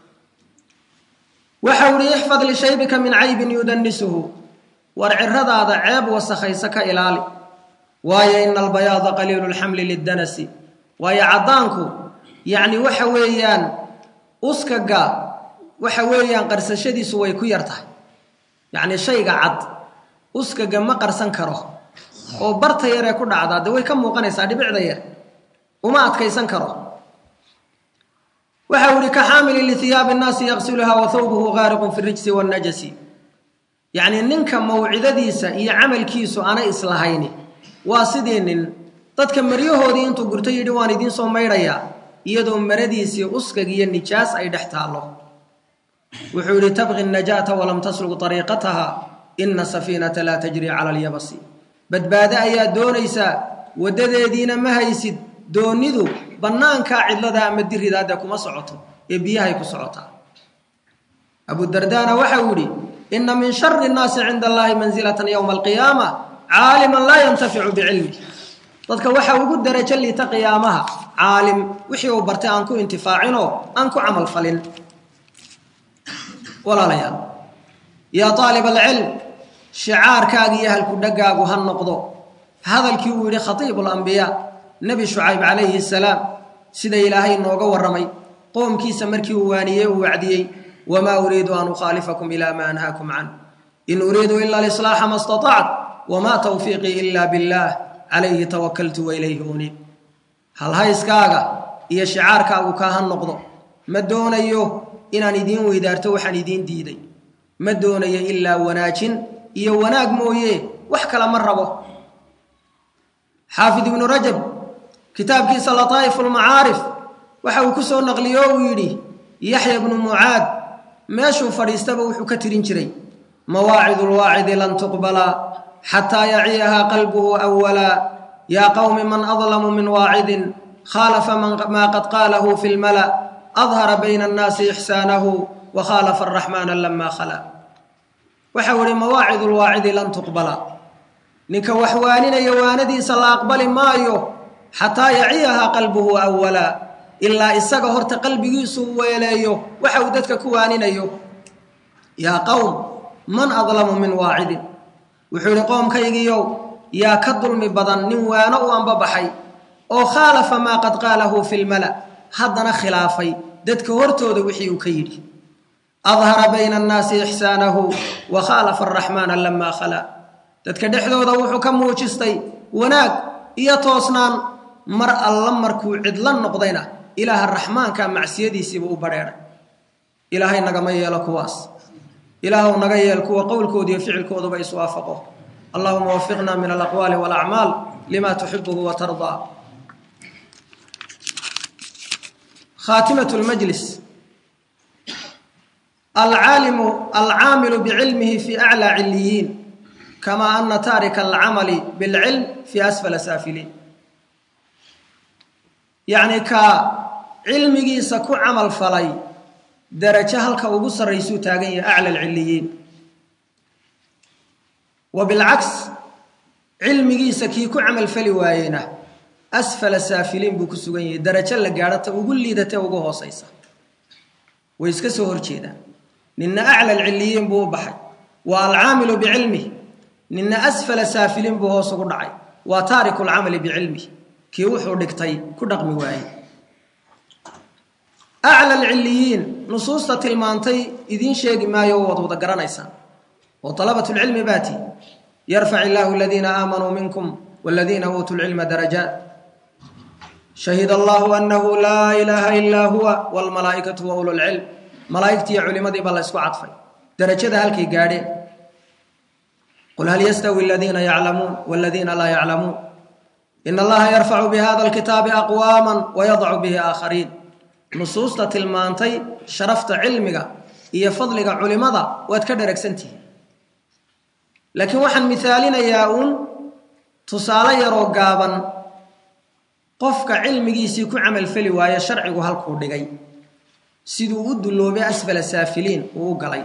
وحاول يحفظ لشيبك من عيب يدنسه ورعر هذا عيب وسخيسك إلالي وهي إن البياض قليل الحمل للدنس وهي عضانكو يعني وحويان أسكقا وحويان قرسشدي سوي كيرته يعني شيء عض uskaga ma qarsan karo oo barta yar ee ku dhacda way ka muuqanaysaa dhibicda yar uma adkaysan karo وحاول كحامل لثياب الناس يغسلها وثوبه غارق في الرجس والنجس يعني ننك موعدديسا iyo camalkiisu ana islahayni waa sideenin dadka maryahoodii intuu gurtay yidhi waan idin soo maydhaya iyadoo maradiisii uskag iyo nijaas ay dhex taalo wuxuu yidhi tabqi najaata walam tasluk tariiqataha inna safiinata laa tajri cala alyabasi badbaado ayaa doonaysaa wadadeediina ma haysid doonidu bannaankaa cidlada ama diridaada kuma socoto ee biyahay ku socotaa abu dardaana waxa uu yidhi inna min sharri nnaasi cinda allahi manzilatan yowma alqiyaama caaliman laa yantaficu bicilmi dadka waxa ugu darajo liita qiyaamaha caalim wixii uu bartay aan ku intifaacinoo aan ku camal falin walaalayaal yaa aalib alcilm shicaarkaaga iyo halku dhagaagu ha noqdo hadalkii uu yidhi khatiibu lambiyaa nebi shucayb calayhi salaam sida ilaahay nooga warramay qoomkiisa markii uu waaniyey uu wacdiyey wamaa uriidu an ukhaalifakum ilaa maa anhaakum can in uriidu ila alislaaxa ma istatactu wamaa tawfiiqii ila billaah calayhi tawakaltu wailayhi uniib halhayskaaga iyo shicaarkaagu kaa ha noqdo ma doonayo inaan idiin weydaarto waxaan idiin diiday ma doonayo ilaa wanaajin iyo wanaag mooye wax kale ma rabo xaafid ibnu rajab kitaabkiisa lataa'ifu lmacaarif waxa uu ku soo naqliyo uu yidhi yaxya ibnu mucaad meeshuu fadhiistaba wuxuu ka tirin jiray mawaacidu lwaacidi lan tuqbala xataa yaciyaha qalbuhu awala yaa qawmi man adlamu min waacidin khaalafa maa qad qaalahu fi lmala adhara bayna annaasi ixsaanahu wa khaalafa araxmaana lama khala waxa uu yihi mawaacidu lwaacidi lan tuqbala ninka wax waaninaya waanadiisa la aqbali maayo xataa yaciyaha qalbuhu awala ilaa isaga horta qalbigiisu weeleeyo waxa uu dadka ku waaninayo yaa qowm man adlamu min waacidin wuxuu yidhi qoomkaygiiyow yaa ka dulmi badan nin waano u anbabaxay oo khaalafa maa qad qaalahu fi lmala haddana khilaafay dadka hortooda wixii uu ka yidhi adhara bayna annaasi ixsaanahu wa khaalafa araxmaana lamaa khala dadka dhexdooda wuxuu ka muujistay wanaag iyo toosnaan mar alla markuu cidla noqdayna ilaaha raxmaanka macsiyadiisiiba u badheedhay ilaahay nagama yeelo kuwaas ilaahu naga yeel kuwa qowlkooda iyo ficilkooduba iswaafaqo allahuma wafiqna min alaqwaali walacmaal lima tuxibuhu wa tardaa khaatimatu lmajlis alcaamilu bicilmihi fi aclaa ciliyiin kama ana taarika alcamali bilcilm fi asfala saafiliin yacni ka cilmigiisa ku camal falay darajo halka ugu sarraysuu taagan yahay acla alciliyiin wa bilcaks cilmigiisa kii ku camal fali waayeyna asfala saafiliin buu ku sugan yahay darajo la gaadhata ugu liidata ugu hoosaysa way iska soo horjeedaan ninna acla alciliyiin buu u baxay waa alcaamilu bicilmihi ninna asfala saafiliin buu hoos ugu dhacay waa taariku alcamali bicilmihi kii wuxuu dhigtay ku dhaqmi waayey acla alciliyiin nusuusta tilmaantay idiin sheegi maayo waad wada garanaysaan oo talabatu lcilmi baati yarfac illaahu aladiina aamanuu minkum waladiina uutuu lcilma darajaat shahida allahu annahu laa ilaaha illaa huwa waalmalaa'ikatu wa ulu lcilm malaa'igtiiyo culimadii baa la isku cadfay darajada halkay gaadheen qul hal yastawi aladiina yaclamuun waladiina laa yaclamuun in allaha yarfacu bihada alkitaabi aqwaaman wayadacu bihi aakhariin nusuusta tilmaantay sharafta cilmiga iyo fadliga culimada waad ka dharagsantihi laakiin waxaan mithaalinayaa uun tusaale yaroo gaaban qofka cilmigiisii ku camalfali waaye sharcigu halkuu dhigay siduu u dulloobay asfala saafiliin uu u galay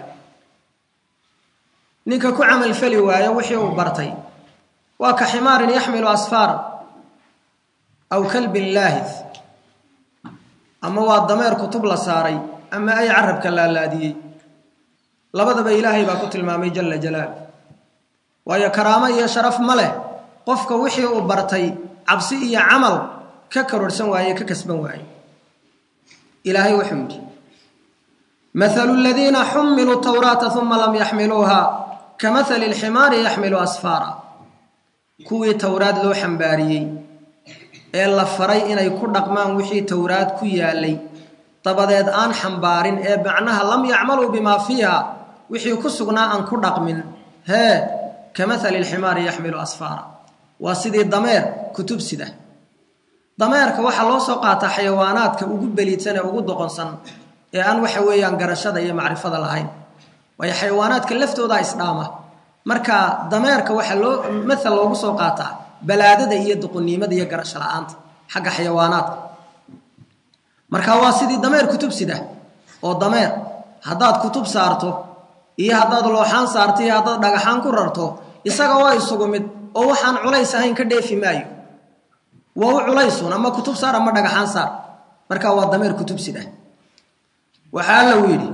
ninka ku camalfali waaye wixii uu bartay waa ka ximaarin yaxmilu asfaara aw kalbin laahid ama waa dameer kutub la saaray ama ay carabka laalaadiyey labadaba ilaahay baa ku tilmaamay jalla jalaaluh waayo karaamo iyo sharaf ma leh qofka wixii uu bartay cabsi iyo camal ka karorsan waaye ka kasban waaye ilaahay wuxuu yidhi mathalu aladiina xumiluu tawraata uma lam yaxmiluuha kamathali alximaari yaxmilu asfaara kuwii towraad loo xambaariyey ee la faray inay ku dhaqmaan wixii towraad ku yaalay dabadeed aan xambaarin ee macnaha lam yacmaluu bimaa fiiha wixii ku sugnaa aan ku dhaqmin hee kamathali alximaari yaxmilu asfaara waa sidii dameer kutub sida dameerka waxaa loo soo qaataa xayawaanaadka ugu beliidsan ee ugu doqonsan ee aan waxa weeyaan garashada iyo macrifada lahayn waayo xayawaanaadka laftooda isdhaama marka dameerka waxaa loo mathal loogu soo qaataa balaadada iyo doqonnimada iyo garasho la'aanta xagga xayawaanaadka marka waa sidii dameer kutub sida oo dameer haddaad kutub saarto iyo haddaad looxaan saarto iyo haddaad dhagaxaan ku rarto isaga waa isugu mid oo waxaan culays ahayn ka dheefi maayo waa u culaysun ama kutub saar ama dhagaxaan saar marka waa dameer kutub sida waxaa la yidhi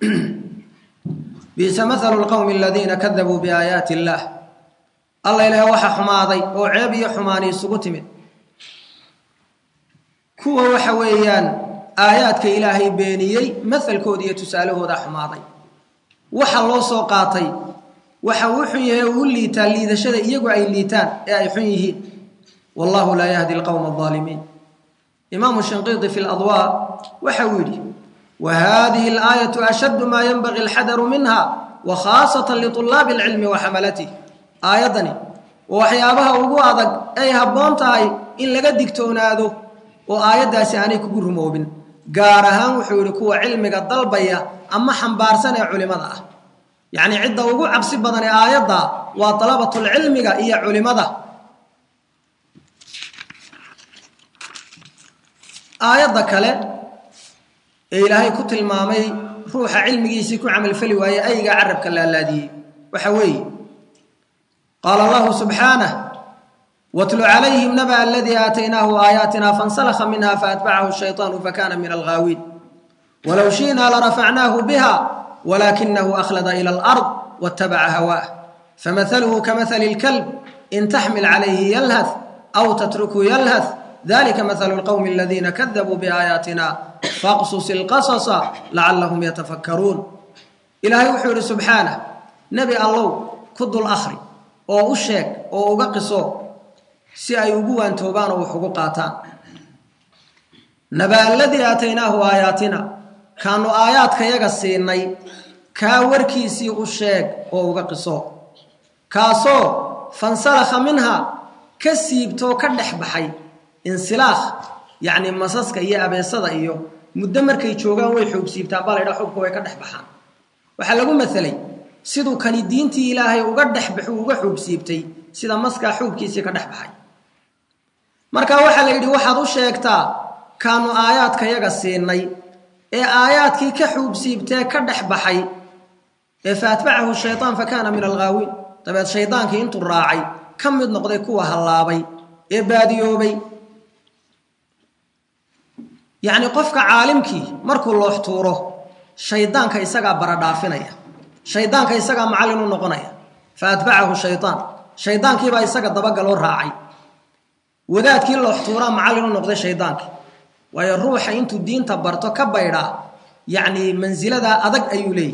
biisa mathalu lqawmi aladiina kadabuu biaayaati illaah alla ilaahay waxa xumaaday oo ceeb iyo xumaani isugu timid kuwa waxa weeyaan aayaadka ilaahay beeniyey mathalkooda iyo tusaalahooda xumaaday waxa loo soo qaatay waxa uu xun yahay uu liitaa liidashada iyagu ay liitaan ee ay xun yihiin wallahu laa yahdi alqawma alظaalimiin imaamu shinqiiti fi ladwaa waxa uu yidhi وهذه الآية أشد ما ينبغي الحذر منها وخاصة لطلاب العلم وحملته آياتني وحيابها وقوادك أي هبونتاي إن لقد دكتونادو وآيات داسياني كبير موبن قارهان وحوركوا علمك الضلبية أما حنبارساني علماء يعني عدة وقوع بسبضاني آيات وطلبة العلم إيا علماء آيات كله إلهي كتل المامي روح علمي يسيكو عمل فلي وهي أيقى عربك اللالادي وحوي قال الله سبحانه واتل عليهم نبأ الذي آتيناه آياتنا فانسلخ منها فأتبعه الشيطان فكان من الغاوين ولو شئنا لرفعناه بها ولكنه أخلد إلى الأرض واتبع هواه فمثله كمثل الكلب إن تحمل عليه يلهث أو تتركه يلهث ذلك مثل القوم الذين كذبوا بآياتنا فاقصص القصص لعلهم يتفكرون إلهي وحور سبحانه نبي الله كد الأخر أو أشيك أو أقصو سي أيقوان توبان وحقوقاتان نبأ الذي آتيناه آياتنا كانوا آيات كيغسيني كاوركي سي أشيك أو أقصو كاسو فانسلخ منها كسيبتو كدح بحي انسلاخ يعني مساسك يا أبيصدا إيو مدمر كي جوغان way xoog siibtaan baa leeyahay xubku way ka dhax baxaan waxa lagu mathalay sidoo kani diintii ilaahay uga dhax baxo uga xoog siibtay sida maska xubkiisa ka dhax baxay marka waxa la yiri waxaad u sheegtaa kaanu aayaadka yaga siinay ee aayaadkii ka xoog siibtay ka dhax baxay ee faatbacahu shaytaan fakana min alghaawin tabaad shaytaankii intuu raacay kamid noqday kuwa halaabay ee baadiyoobay يعني قفك عالمك مركو الله احتوره شيطان كيساقا بردافنيا شيطان كيساقا معلن نقنيا فأتبعه الشيطان شيطان كيبا يساقا دبقى له راعي وذات كي الله احتوره معلن نقضي شيطانك ويروح انتو الدين تبرتو كبايرا يعني منزلة دا أدق أيوليه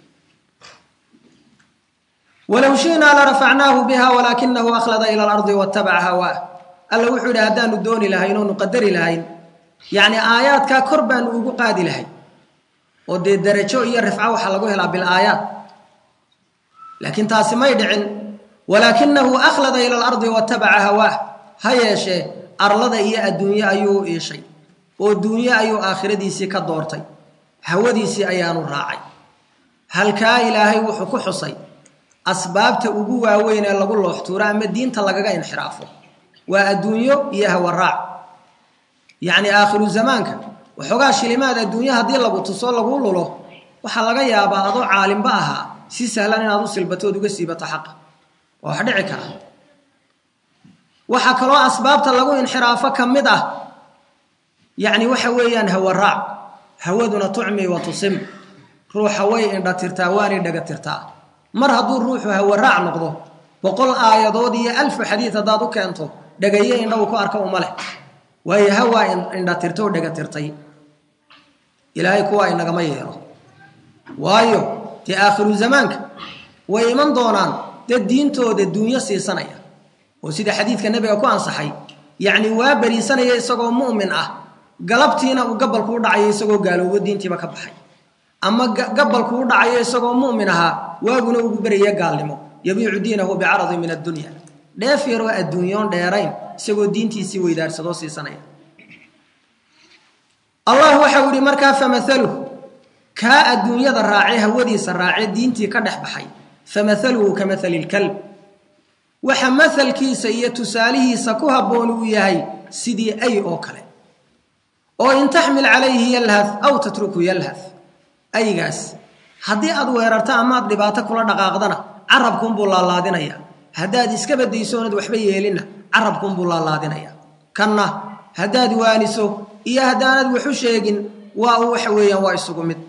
ولو شئنا لرفعناه بها ولكنه أخلد إلى الأرض واتبع هواه ألا وحود هدان الدون لهين ونقدر لهين يعني آيات كقربان وقاد لهي ودي درجة هي رفعة وحلقوها لها بالآيات لكن تاسما يدعن ولكنه أخلد إلى الأرض واتبع هواه هيا شيء أرلد هي الدنيا أيو إيه شيء والدنيا أيو آخر ديسي كدورتي هو ديسي أيان الراعي هل كا إلهي وحكو حصي أسباب تأبوها وين اللي قول له احتورا أما الدين تلقى انحرافه والدنيا يهوى الراعي يعني آخر الزمان وحقاش لماذا الدنيا هذه اللي بتصل لقول له وحلقة يا بعض عالم بها سي سهلان هذا سلبته وقسي بتحق وحدعك وحكروا أسباب تلقوا انحرافة كمدة يعني وحويا هو الرع هودنا طعمي وتصم روح هوي إن ترتاواني دقا ترتا مر هدو الروح هو الرع نقضه وقل آيادودي 1000 حديث دادو كانتو دقايا إنه كاركو ملح وهي هوا إن ترتو دقا ترتي إلهي كوا إنك ما يهرو وايو تي آخر زمانك ويمن دونان دي الدين تو دي الدنيا سي سنية وسيد حديث كالنبي أكوان صحي يعني وابري سنية يساقو مؤمن galabtiina uu gabalku u dhacay isagoo gaaloobo diintiiba ka baxay ama gabalku u dhacay isagoo mu'min aha waaguna ugu bariyay gaalnimo yabiicu diinahu bi'arad min ad-dunya dheefiro adduunyoon dheerayn isagoo diintiisii weydaarsado siisanaya Allah waxa uu markaa famathalu ka adduunyada raacay hawadiisa raacay diintii ka dhex baxay famathalu kamathali al-kalb waxa mathalkiisa iyo tusaalihiisa ku haboon uu yahay sidii ay oo kale oo in tahmil alayhi yalhath aw tatruku yalhath aygaas hadii aad weerarta ama aad dhibaato kula dhaqaaqdana carabkum buu laalaadinaya hadaad iska badaysoonad waxba yeelina carabkum buu laalaadinaya kanna hadaad waaniso iyo hadaanad wuxu sheegin waa waxa weeyaan waa isugu mid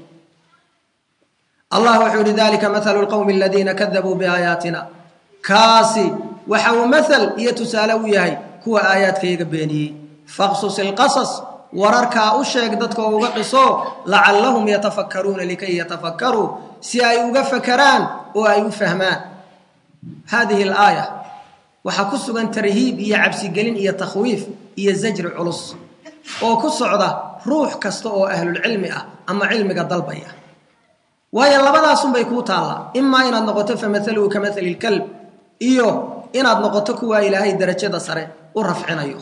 Allah wuxuu lidalika mathalu alqawmi alladheena kadhabu biayatina kaasi waxa uu mathal iyo tusaale u yahay kuwa aayaadkayga beeniyay faqsus alqasas wararka u sheeg dadka uga qiso la'allahum yatafakkaruna likay yatafakkaru si ay uga fakaraan oo ay u fahmaan هذه الآية وحكسوا أن ترهيب هي عبسي قلين هي تخويف هي زجر علص وكسوا عضا روح كستوء أهل العلم أما علمك الضلبية وهي الله بدا سنبا يكوت الله إما إن النقطة فمثله كمثل الكلب إيوه إن النقطة كوا إلى هاي الدرجة سرع ورفعنا إيوه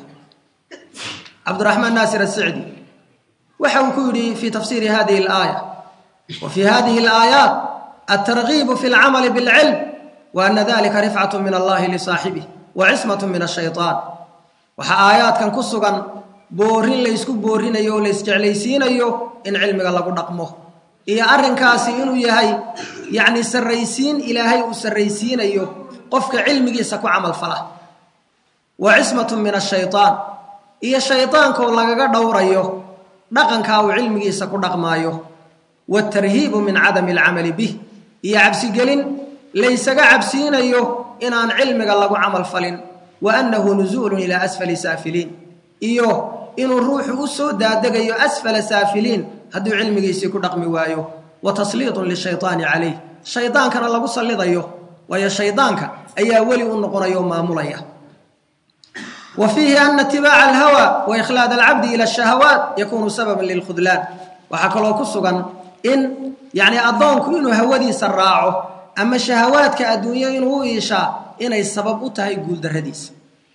عبد الرحمن ناصر السعدي وحوكولي في تفسير هذه الآية وفي هذه الآيات الترغيب في العمل بالعلم وأن ذلك رفعة من الله لصاحبه وعصمة من الشيطان وحآيات كان كسوغان بورين ليسكو بورين أيو ليسجعليسين أيو إن علمك الله قد نقمه إيا أرن كاسين ويهي يعني سريسين إلهي وسريسين أيو قفك علمك يسكو عمل فلا وعصمة من الشيطان إيا الشيطان كولا قد دور أيو نقن كاو علمك يسكو نقم أيو والترهيب من عدم العمل به إيا عبسي قلين ليس عبسين أيوه إن عن علمك الله عمل فلن وأنه نزول إلى أسفل سافلين إيوه إن الروح أسود دادق أيوه أسفل سافلين هدو علمك يسيكو رقم وايوه وتسليط للشيطان عليه الشيطان كان الله صلي أيوه ويا الشيطان أي ولي النقر يوم ماموليه وفيه أن اتباع الهوى وإخلاد العبد إلى الشهوات يكون سببا للخذلان وحكى كسوغان إن يعني أظن كونه هودي سراعه أما الشهوات كأدوية إنه إيشاء إنه السبب أتهي يقول درهديس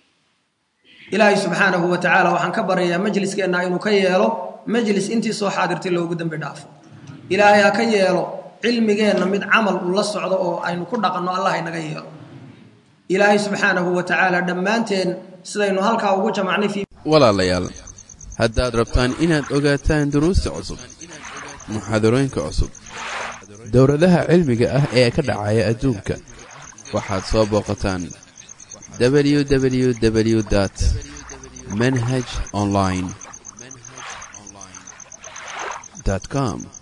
إلهي سبحانه وتعالى وحن كبر يا مجلس كأنه إنه كيالو مجلس انتي سو حاضرت له قدام بدافع إلهي كيالو علمي جينا مد عمل الله الصعد أو أنه كنا قلنا الله إنه كيالو إلهي سبحانه وتعالى دمانتين سيدنا هلكا وجه معني في ولا ليال هداد ربطان إناد أغاتان دروس عصب محاضرين كعصب dowladaha cilmiga ah ee ka dhacaya adduunka waxaad soo booqataan www.manhajonline.com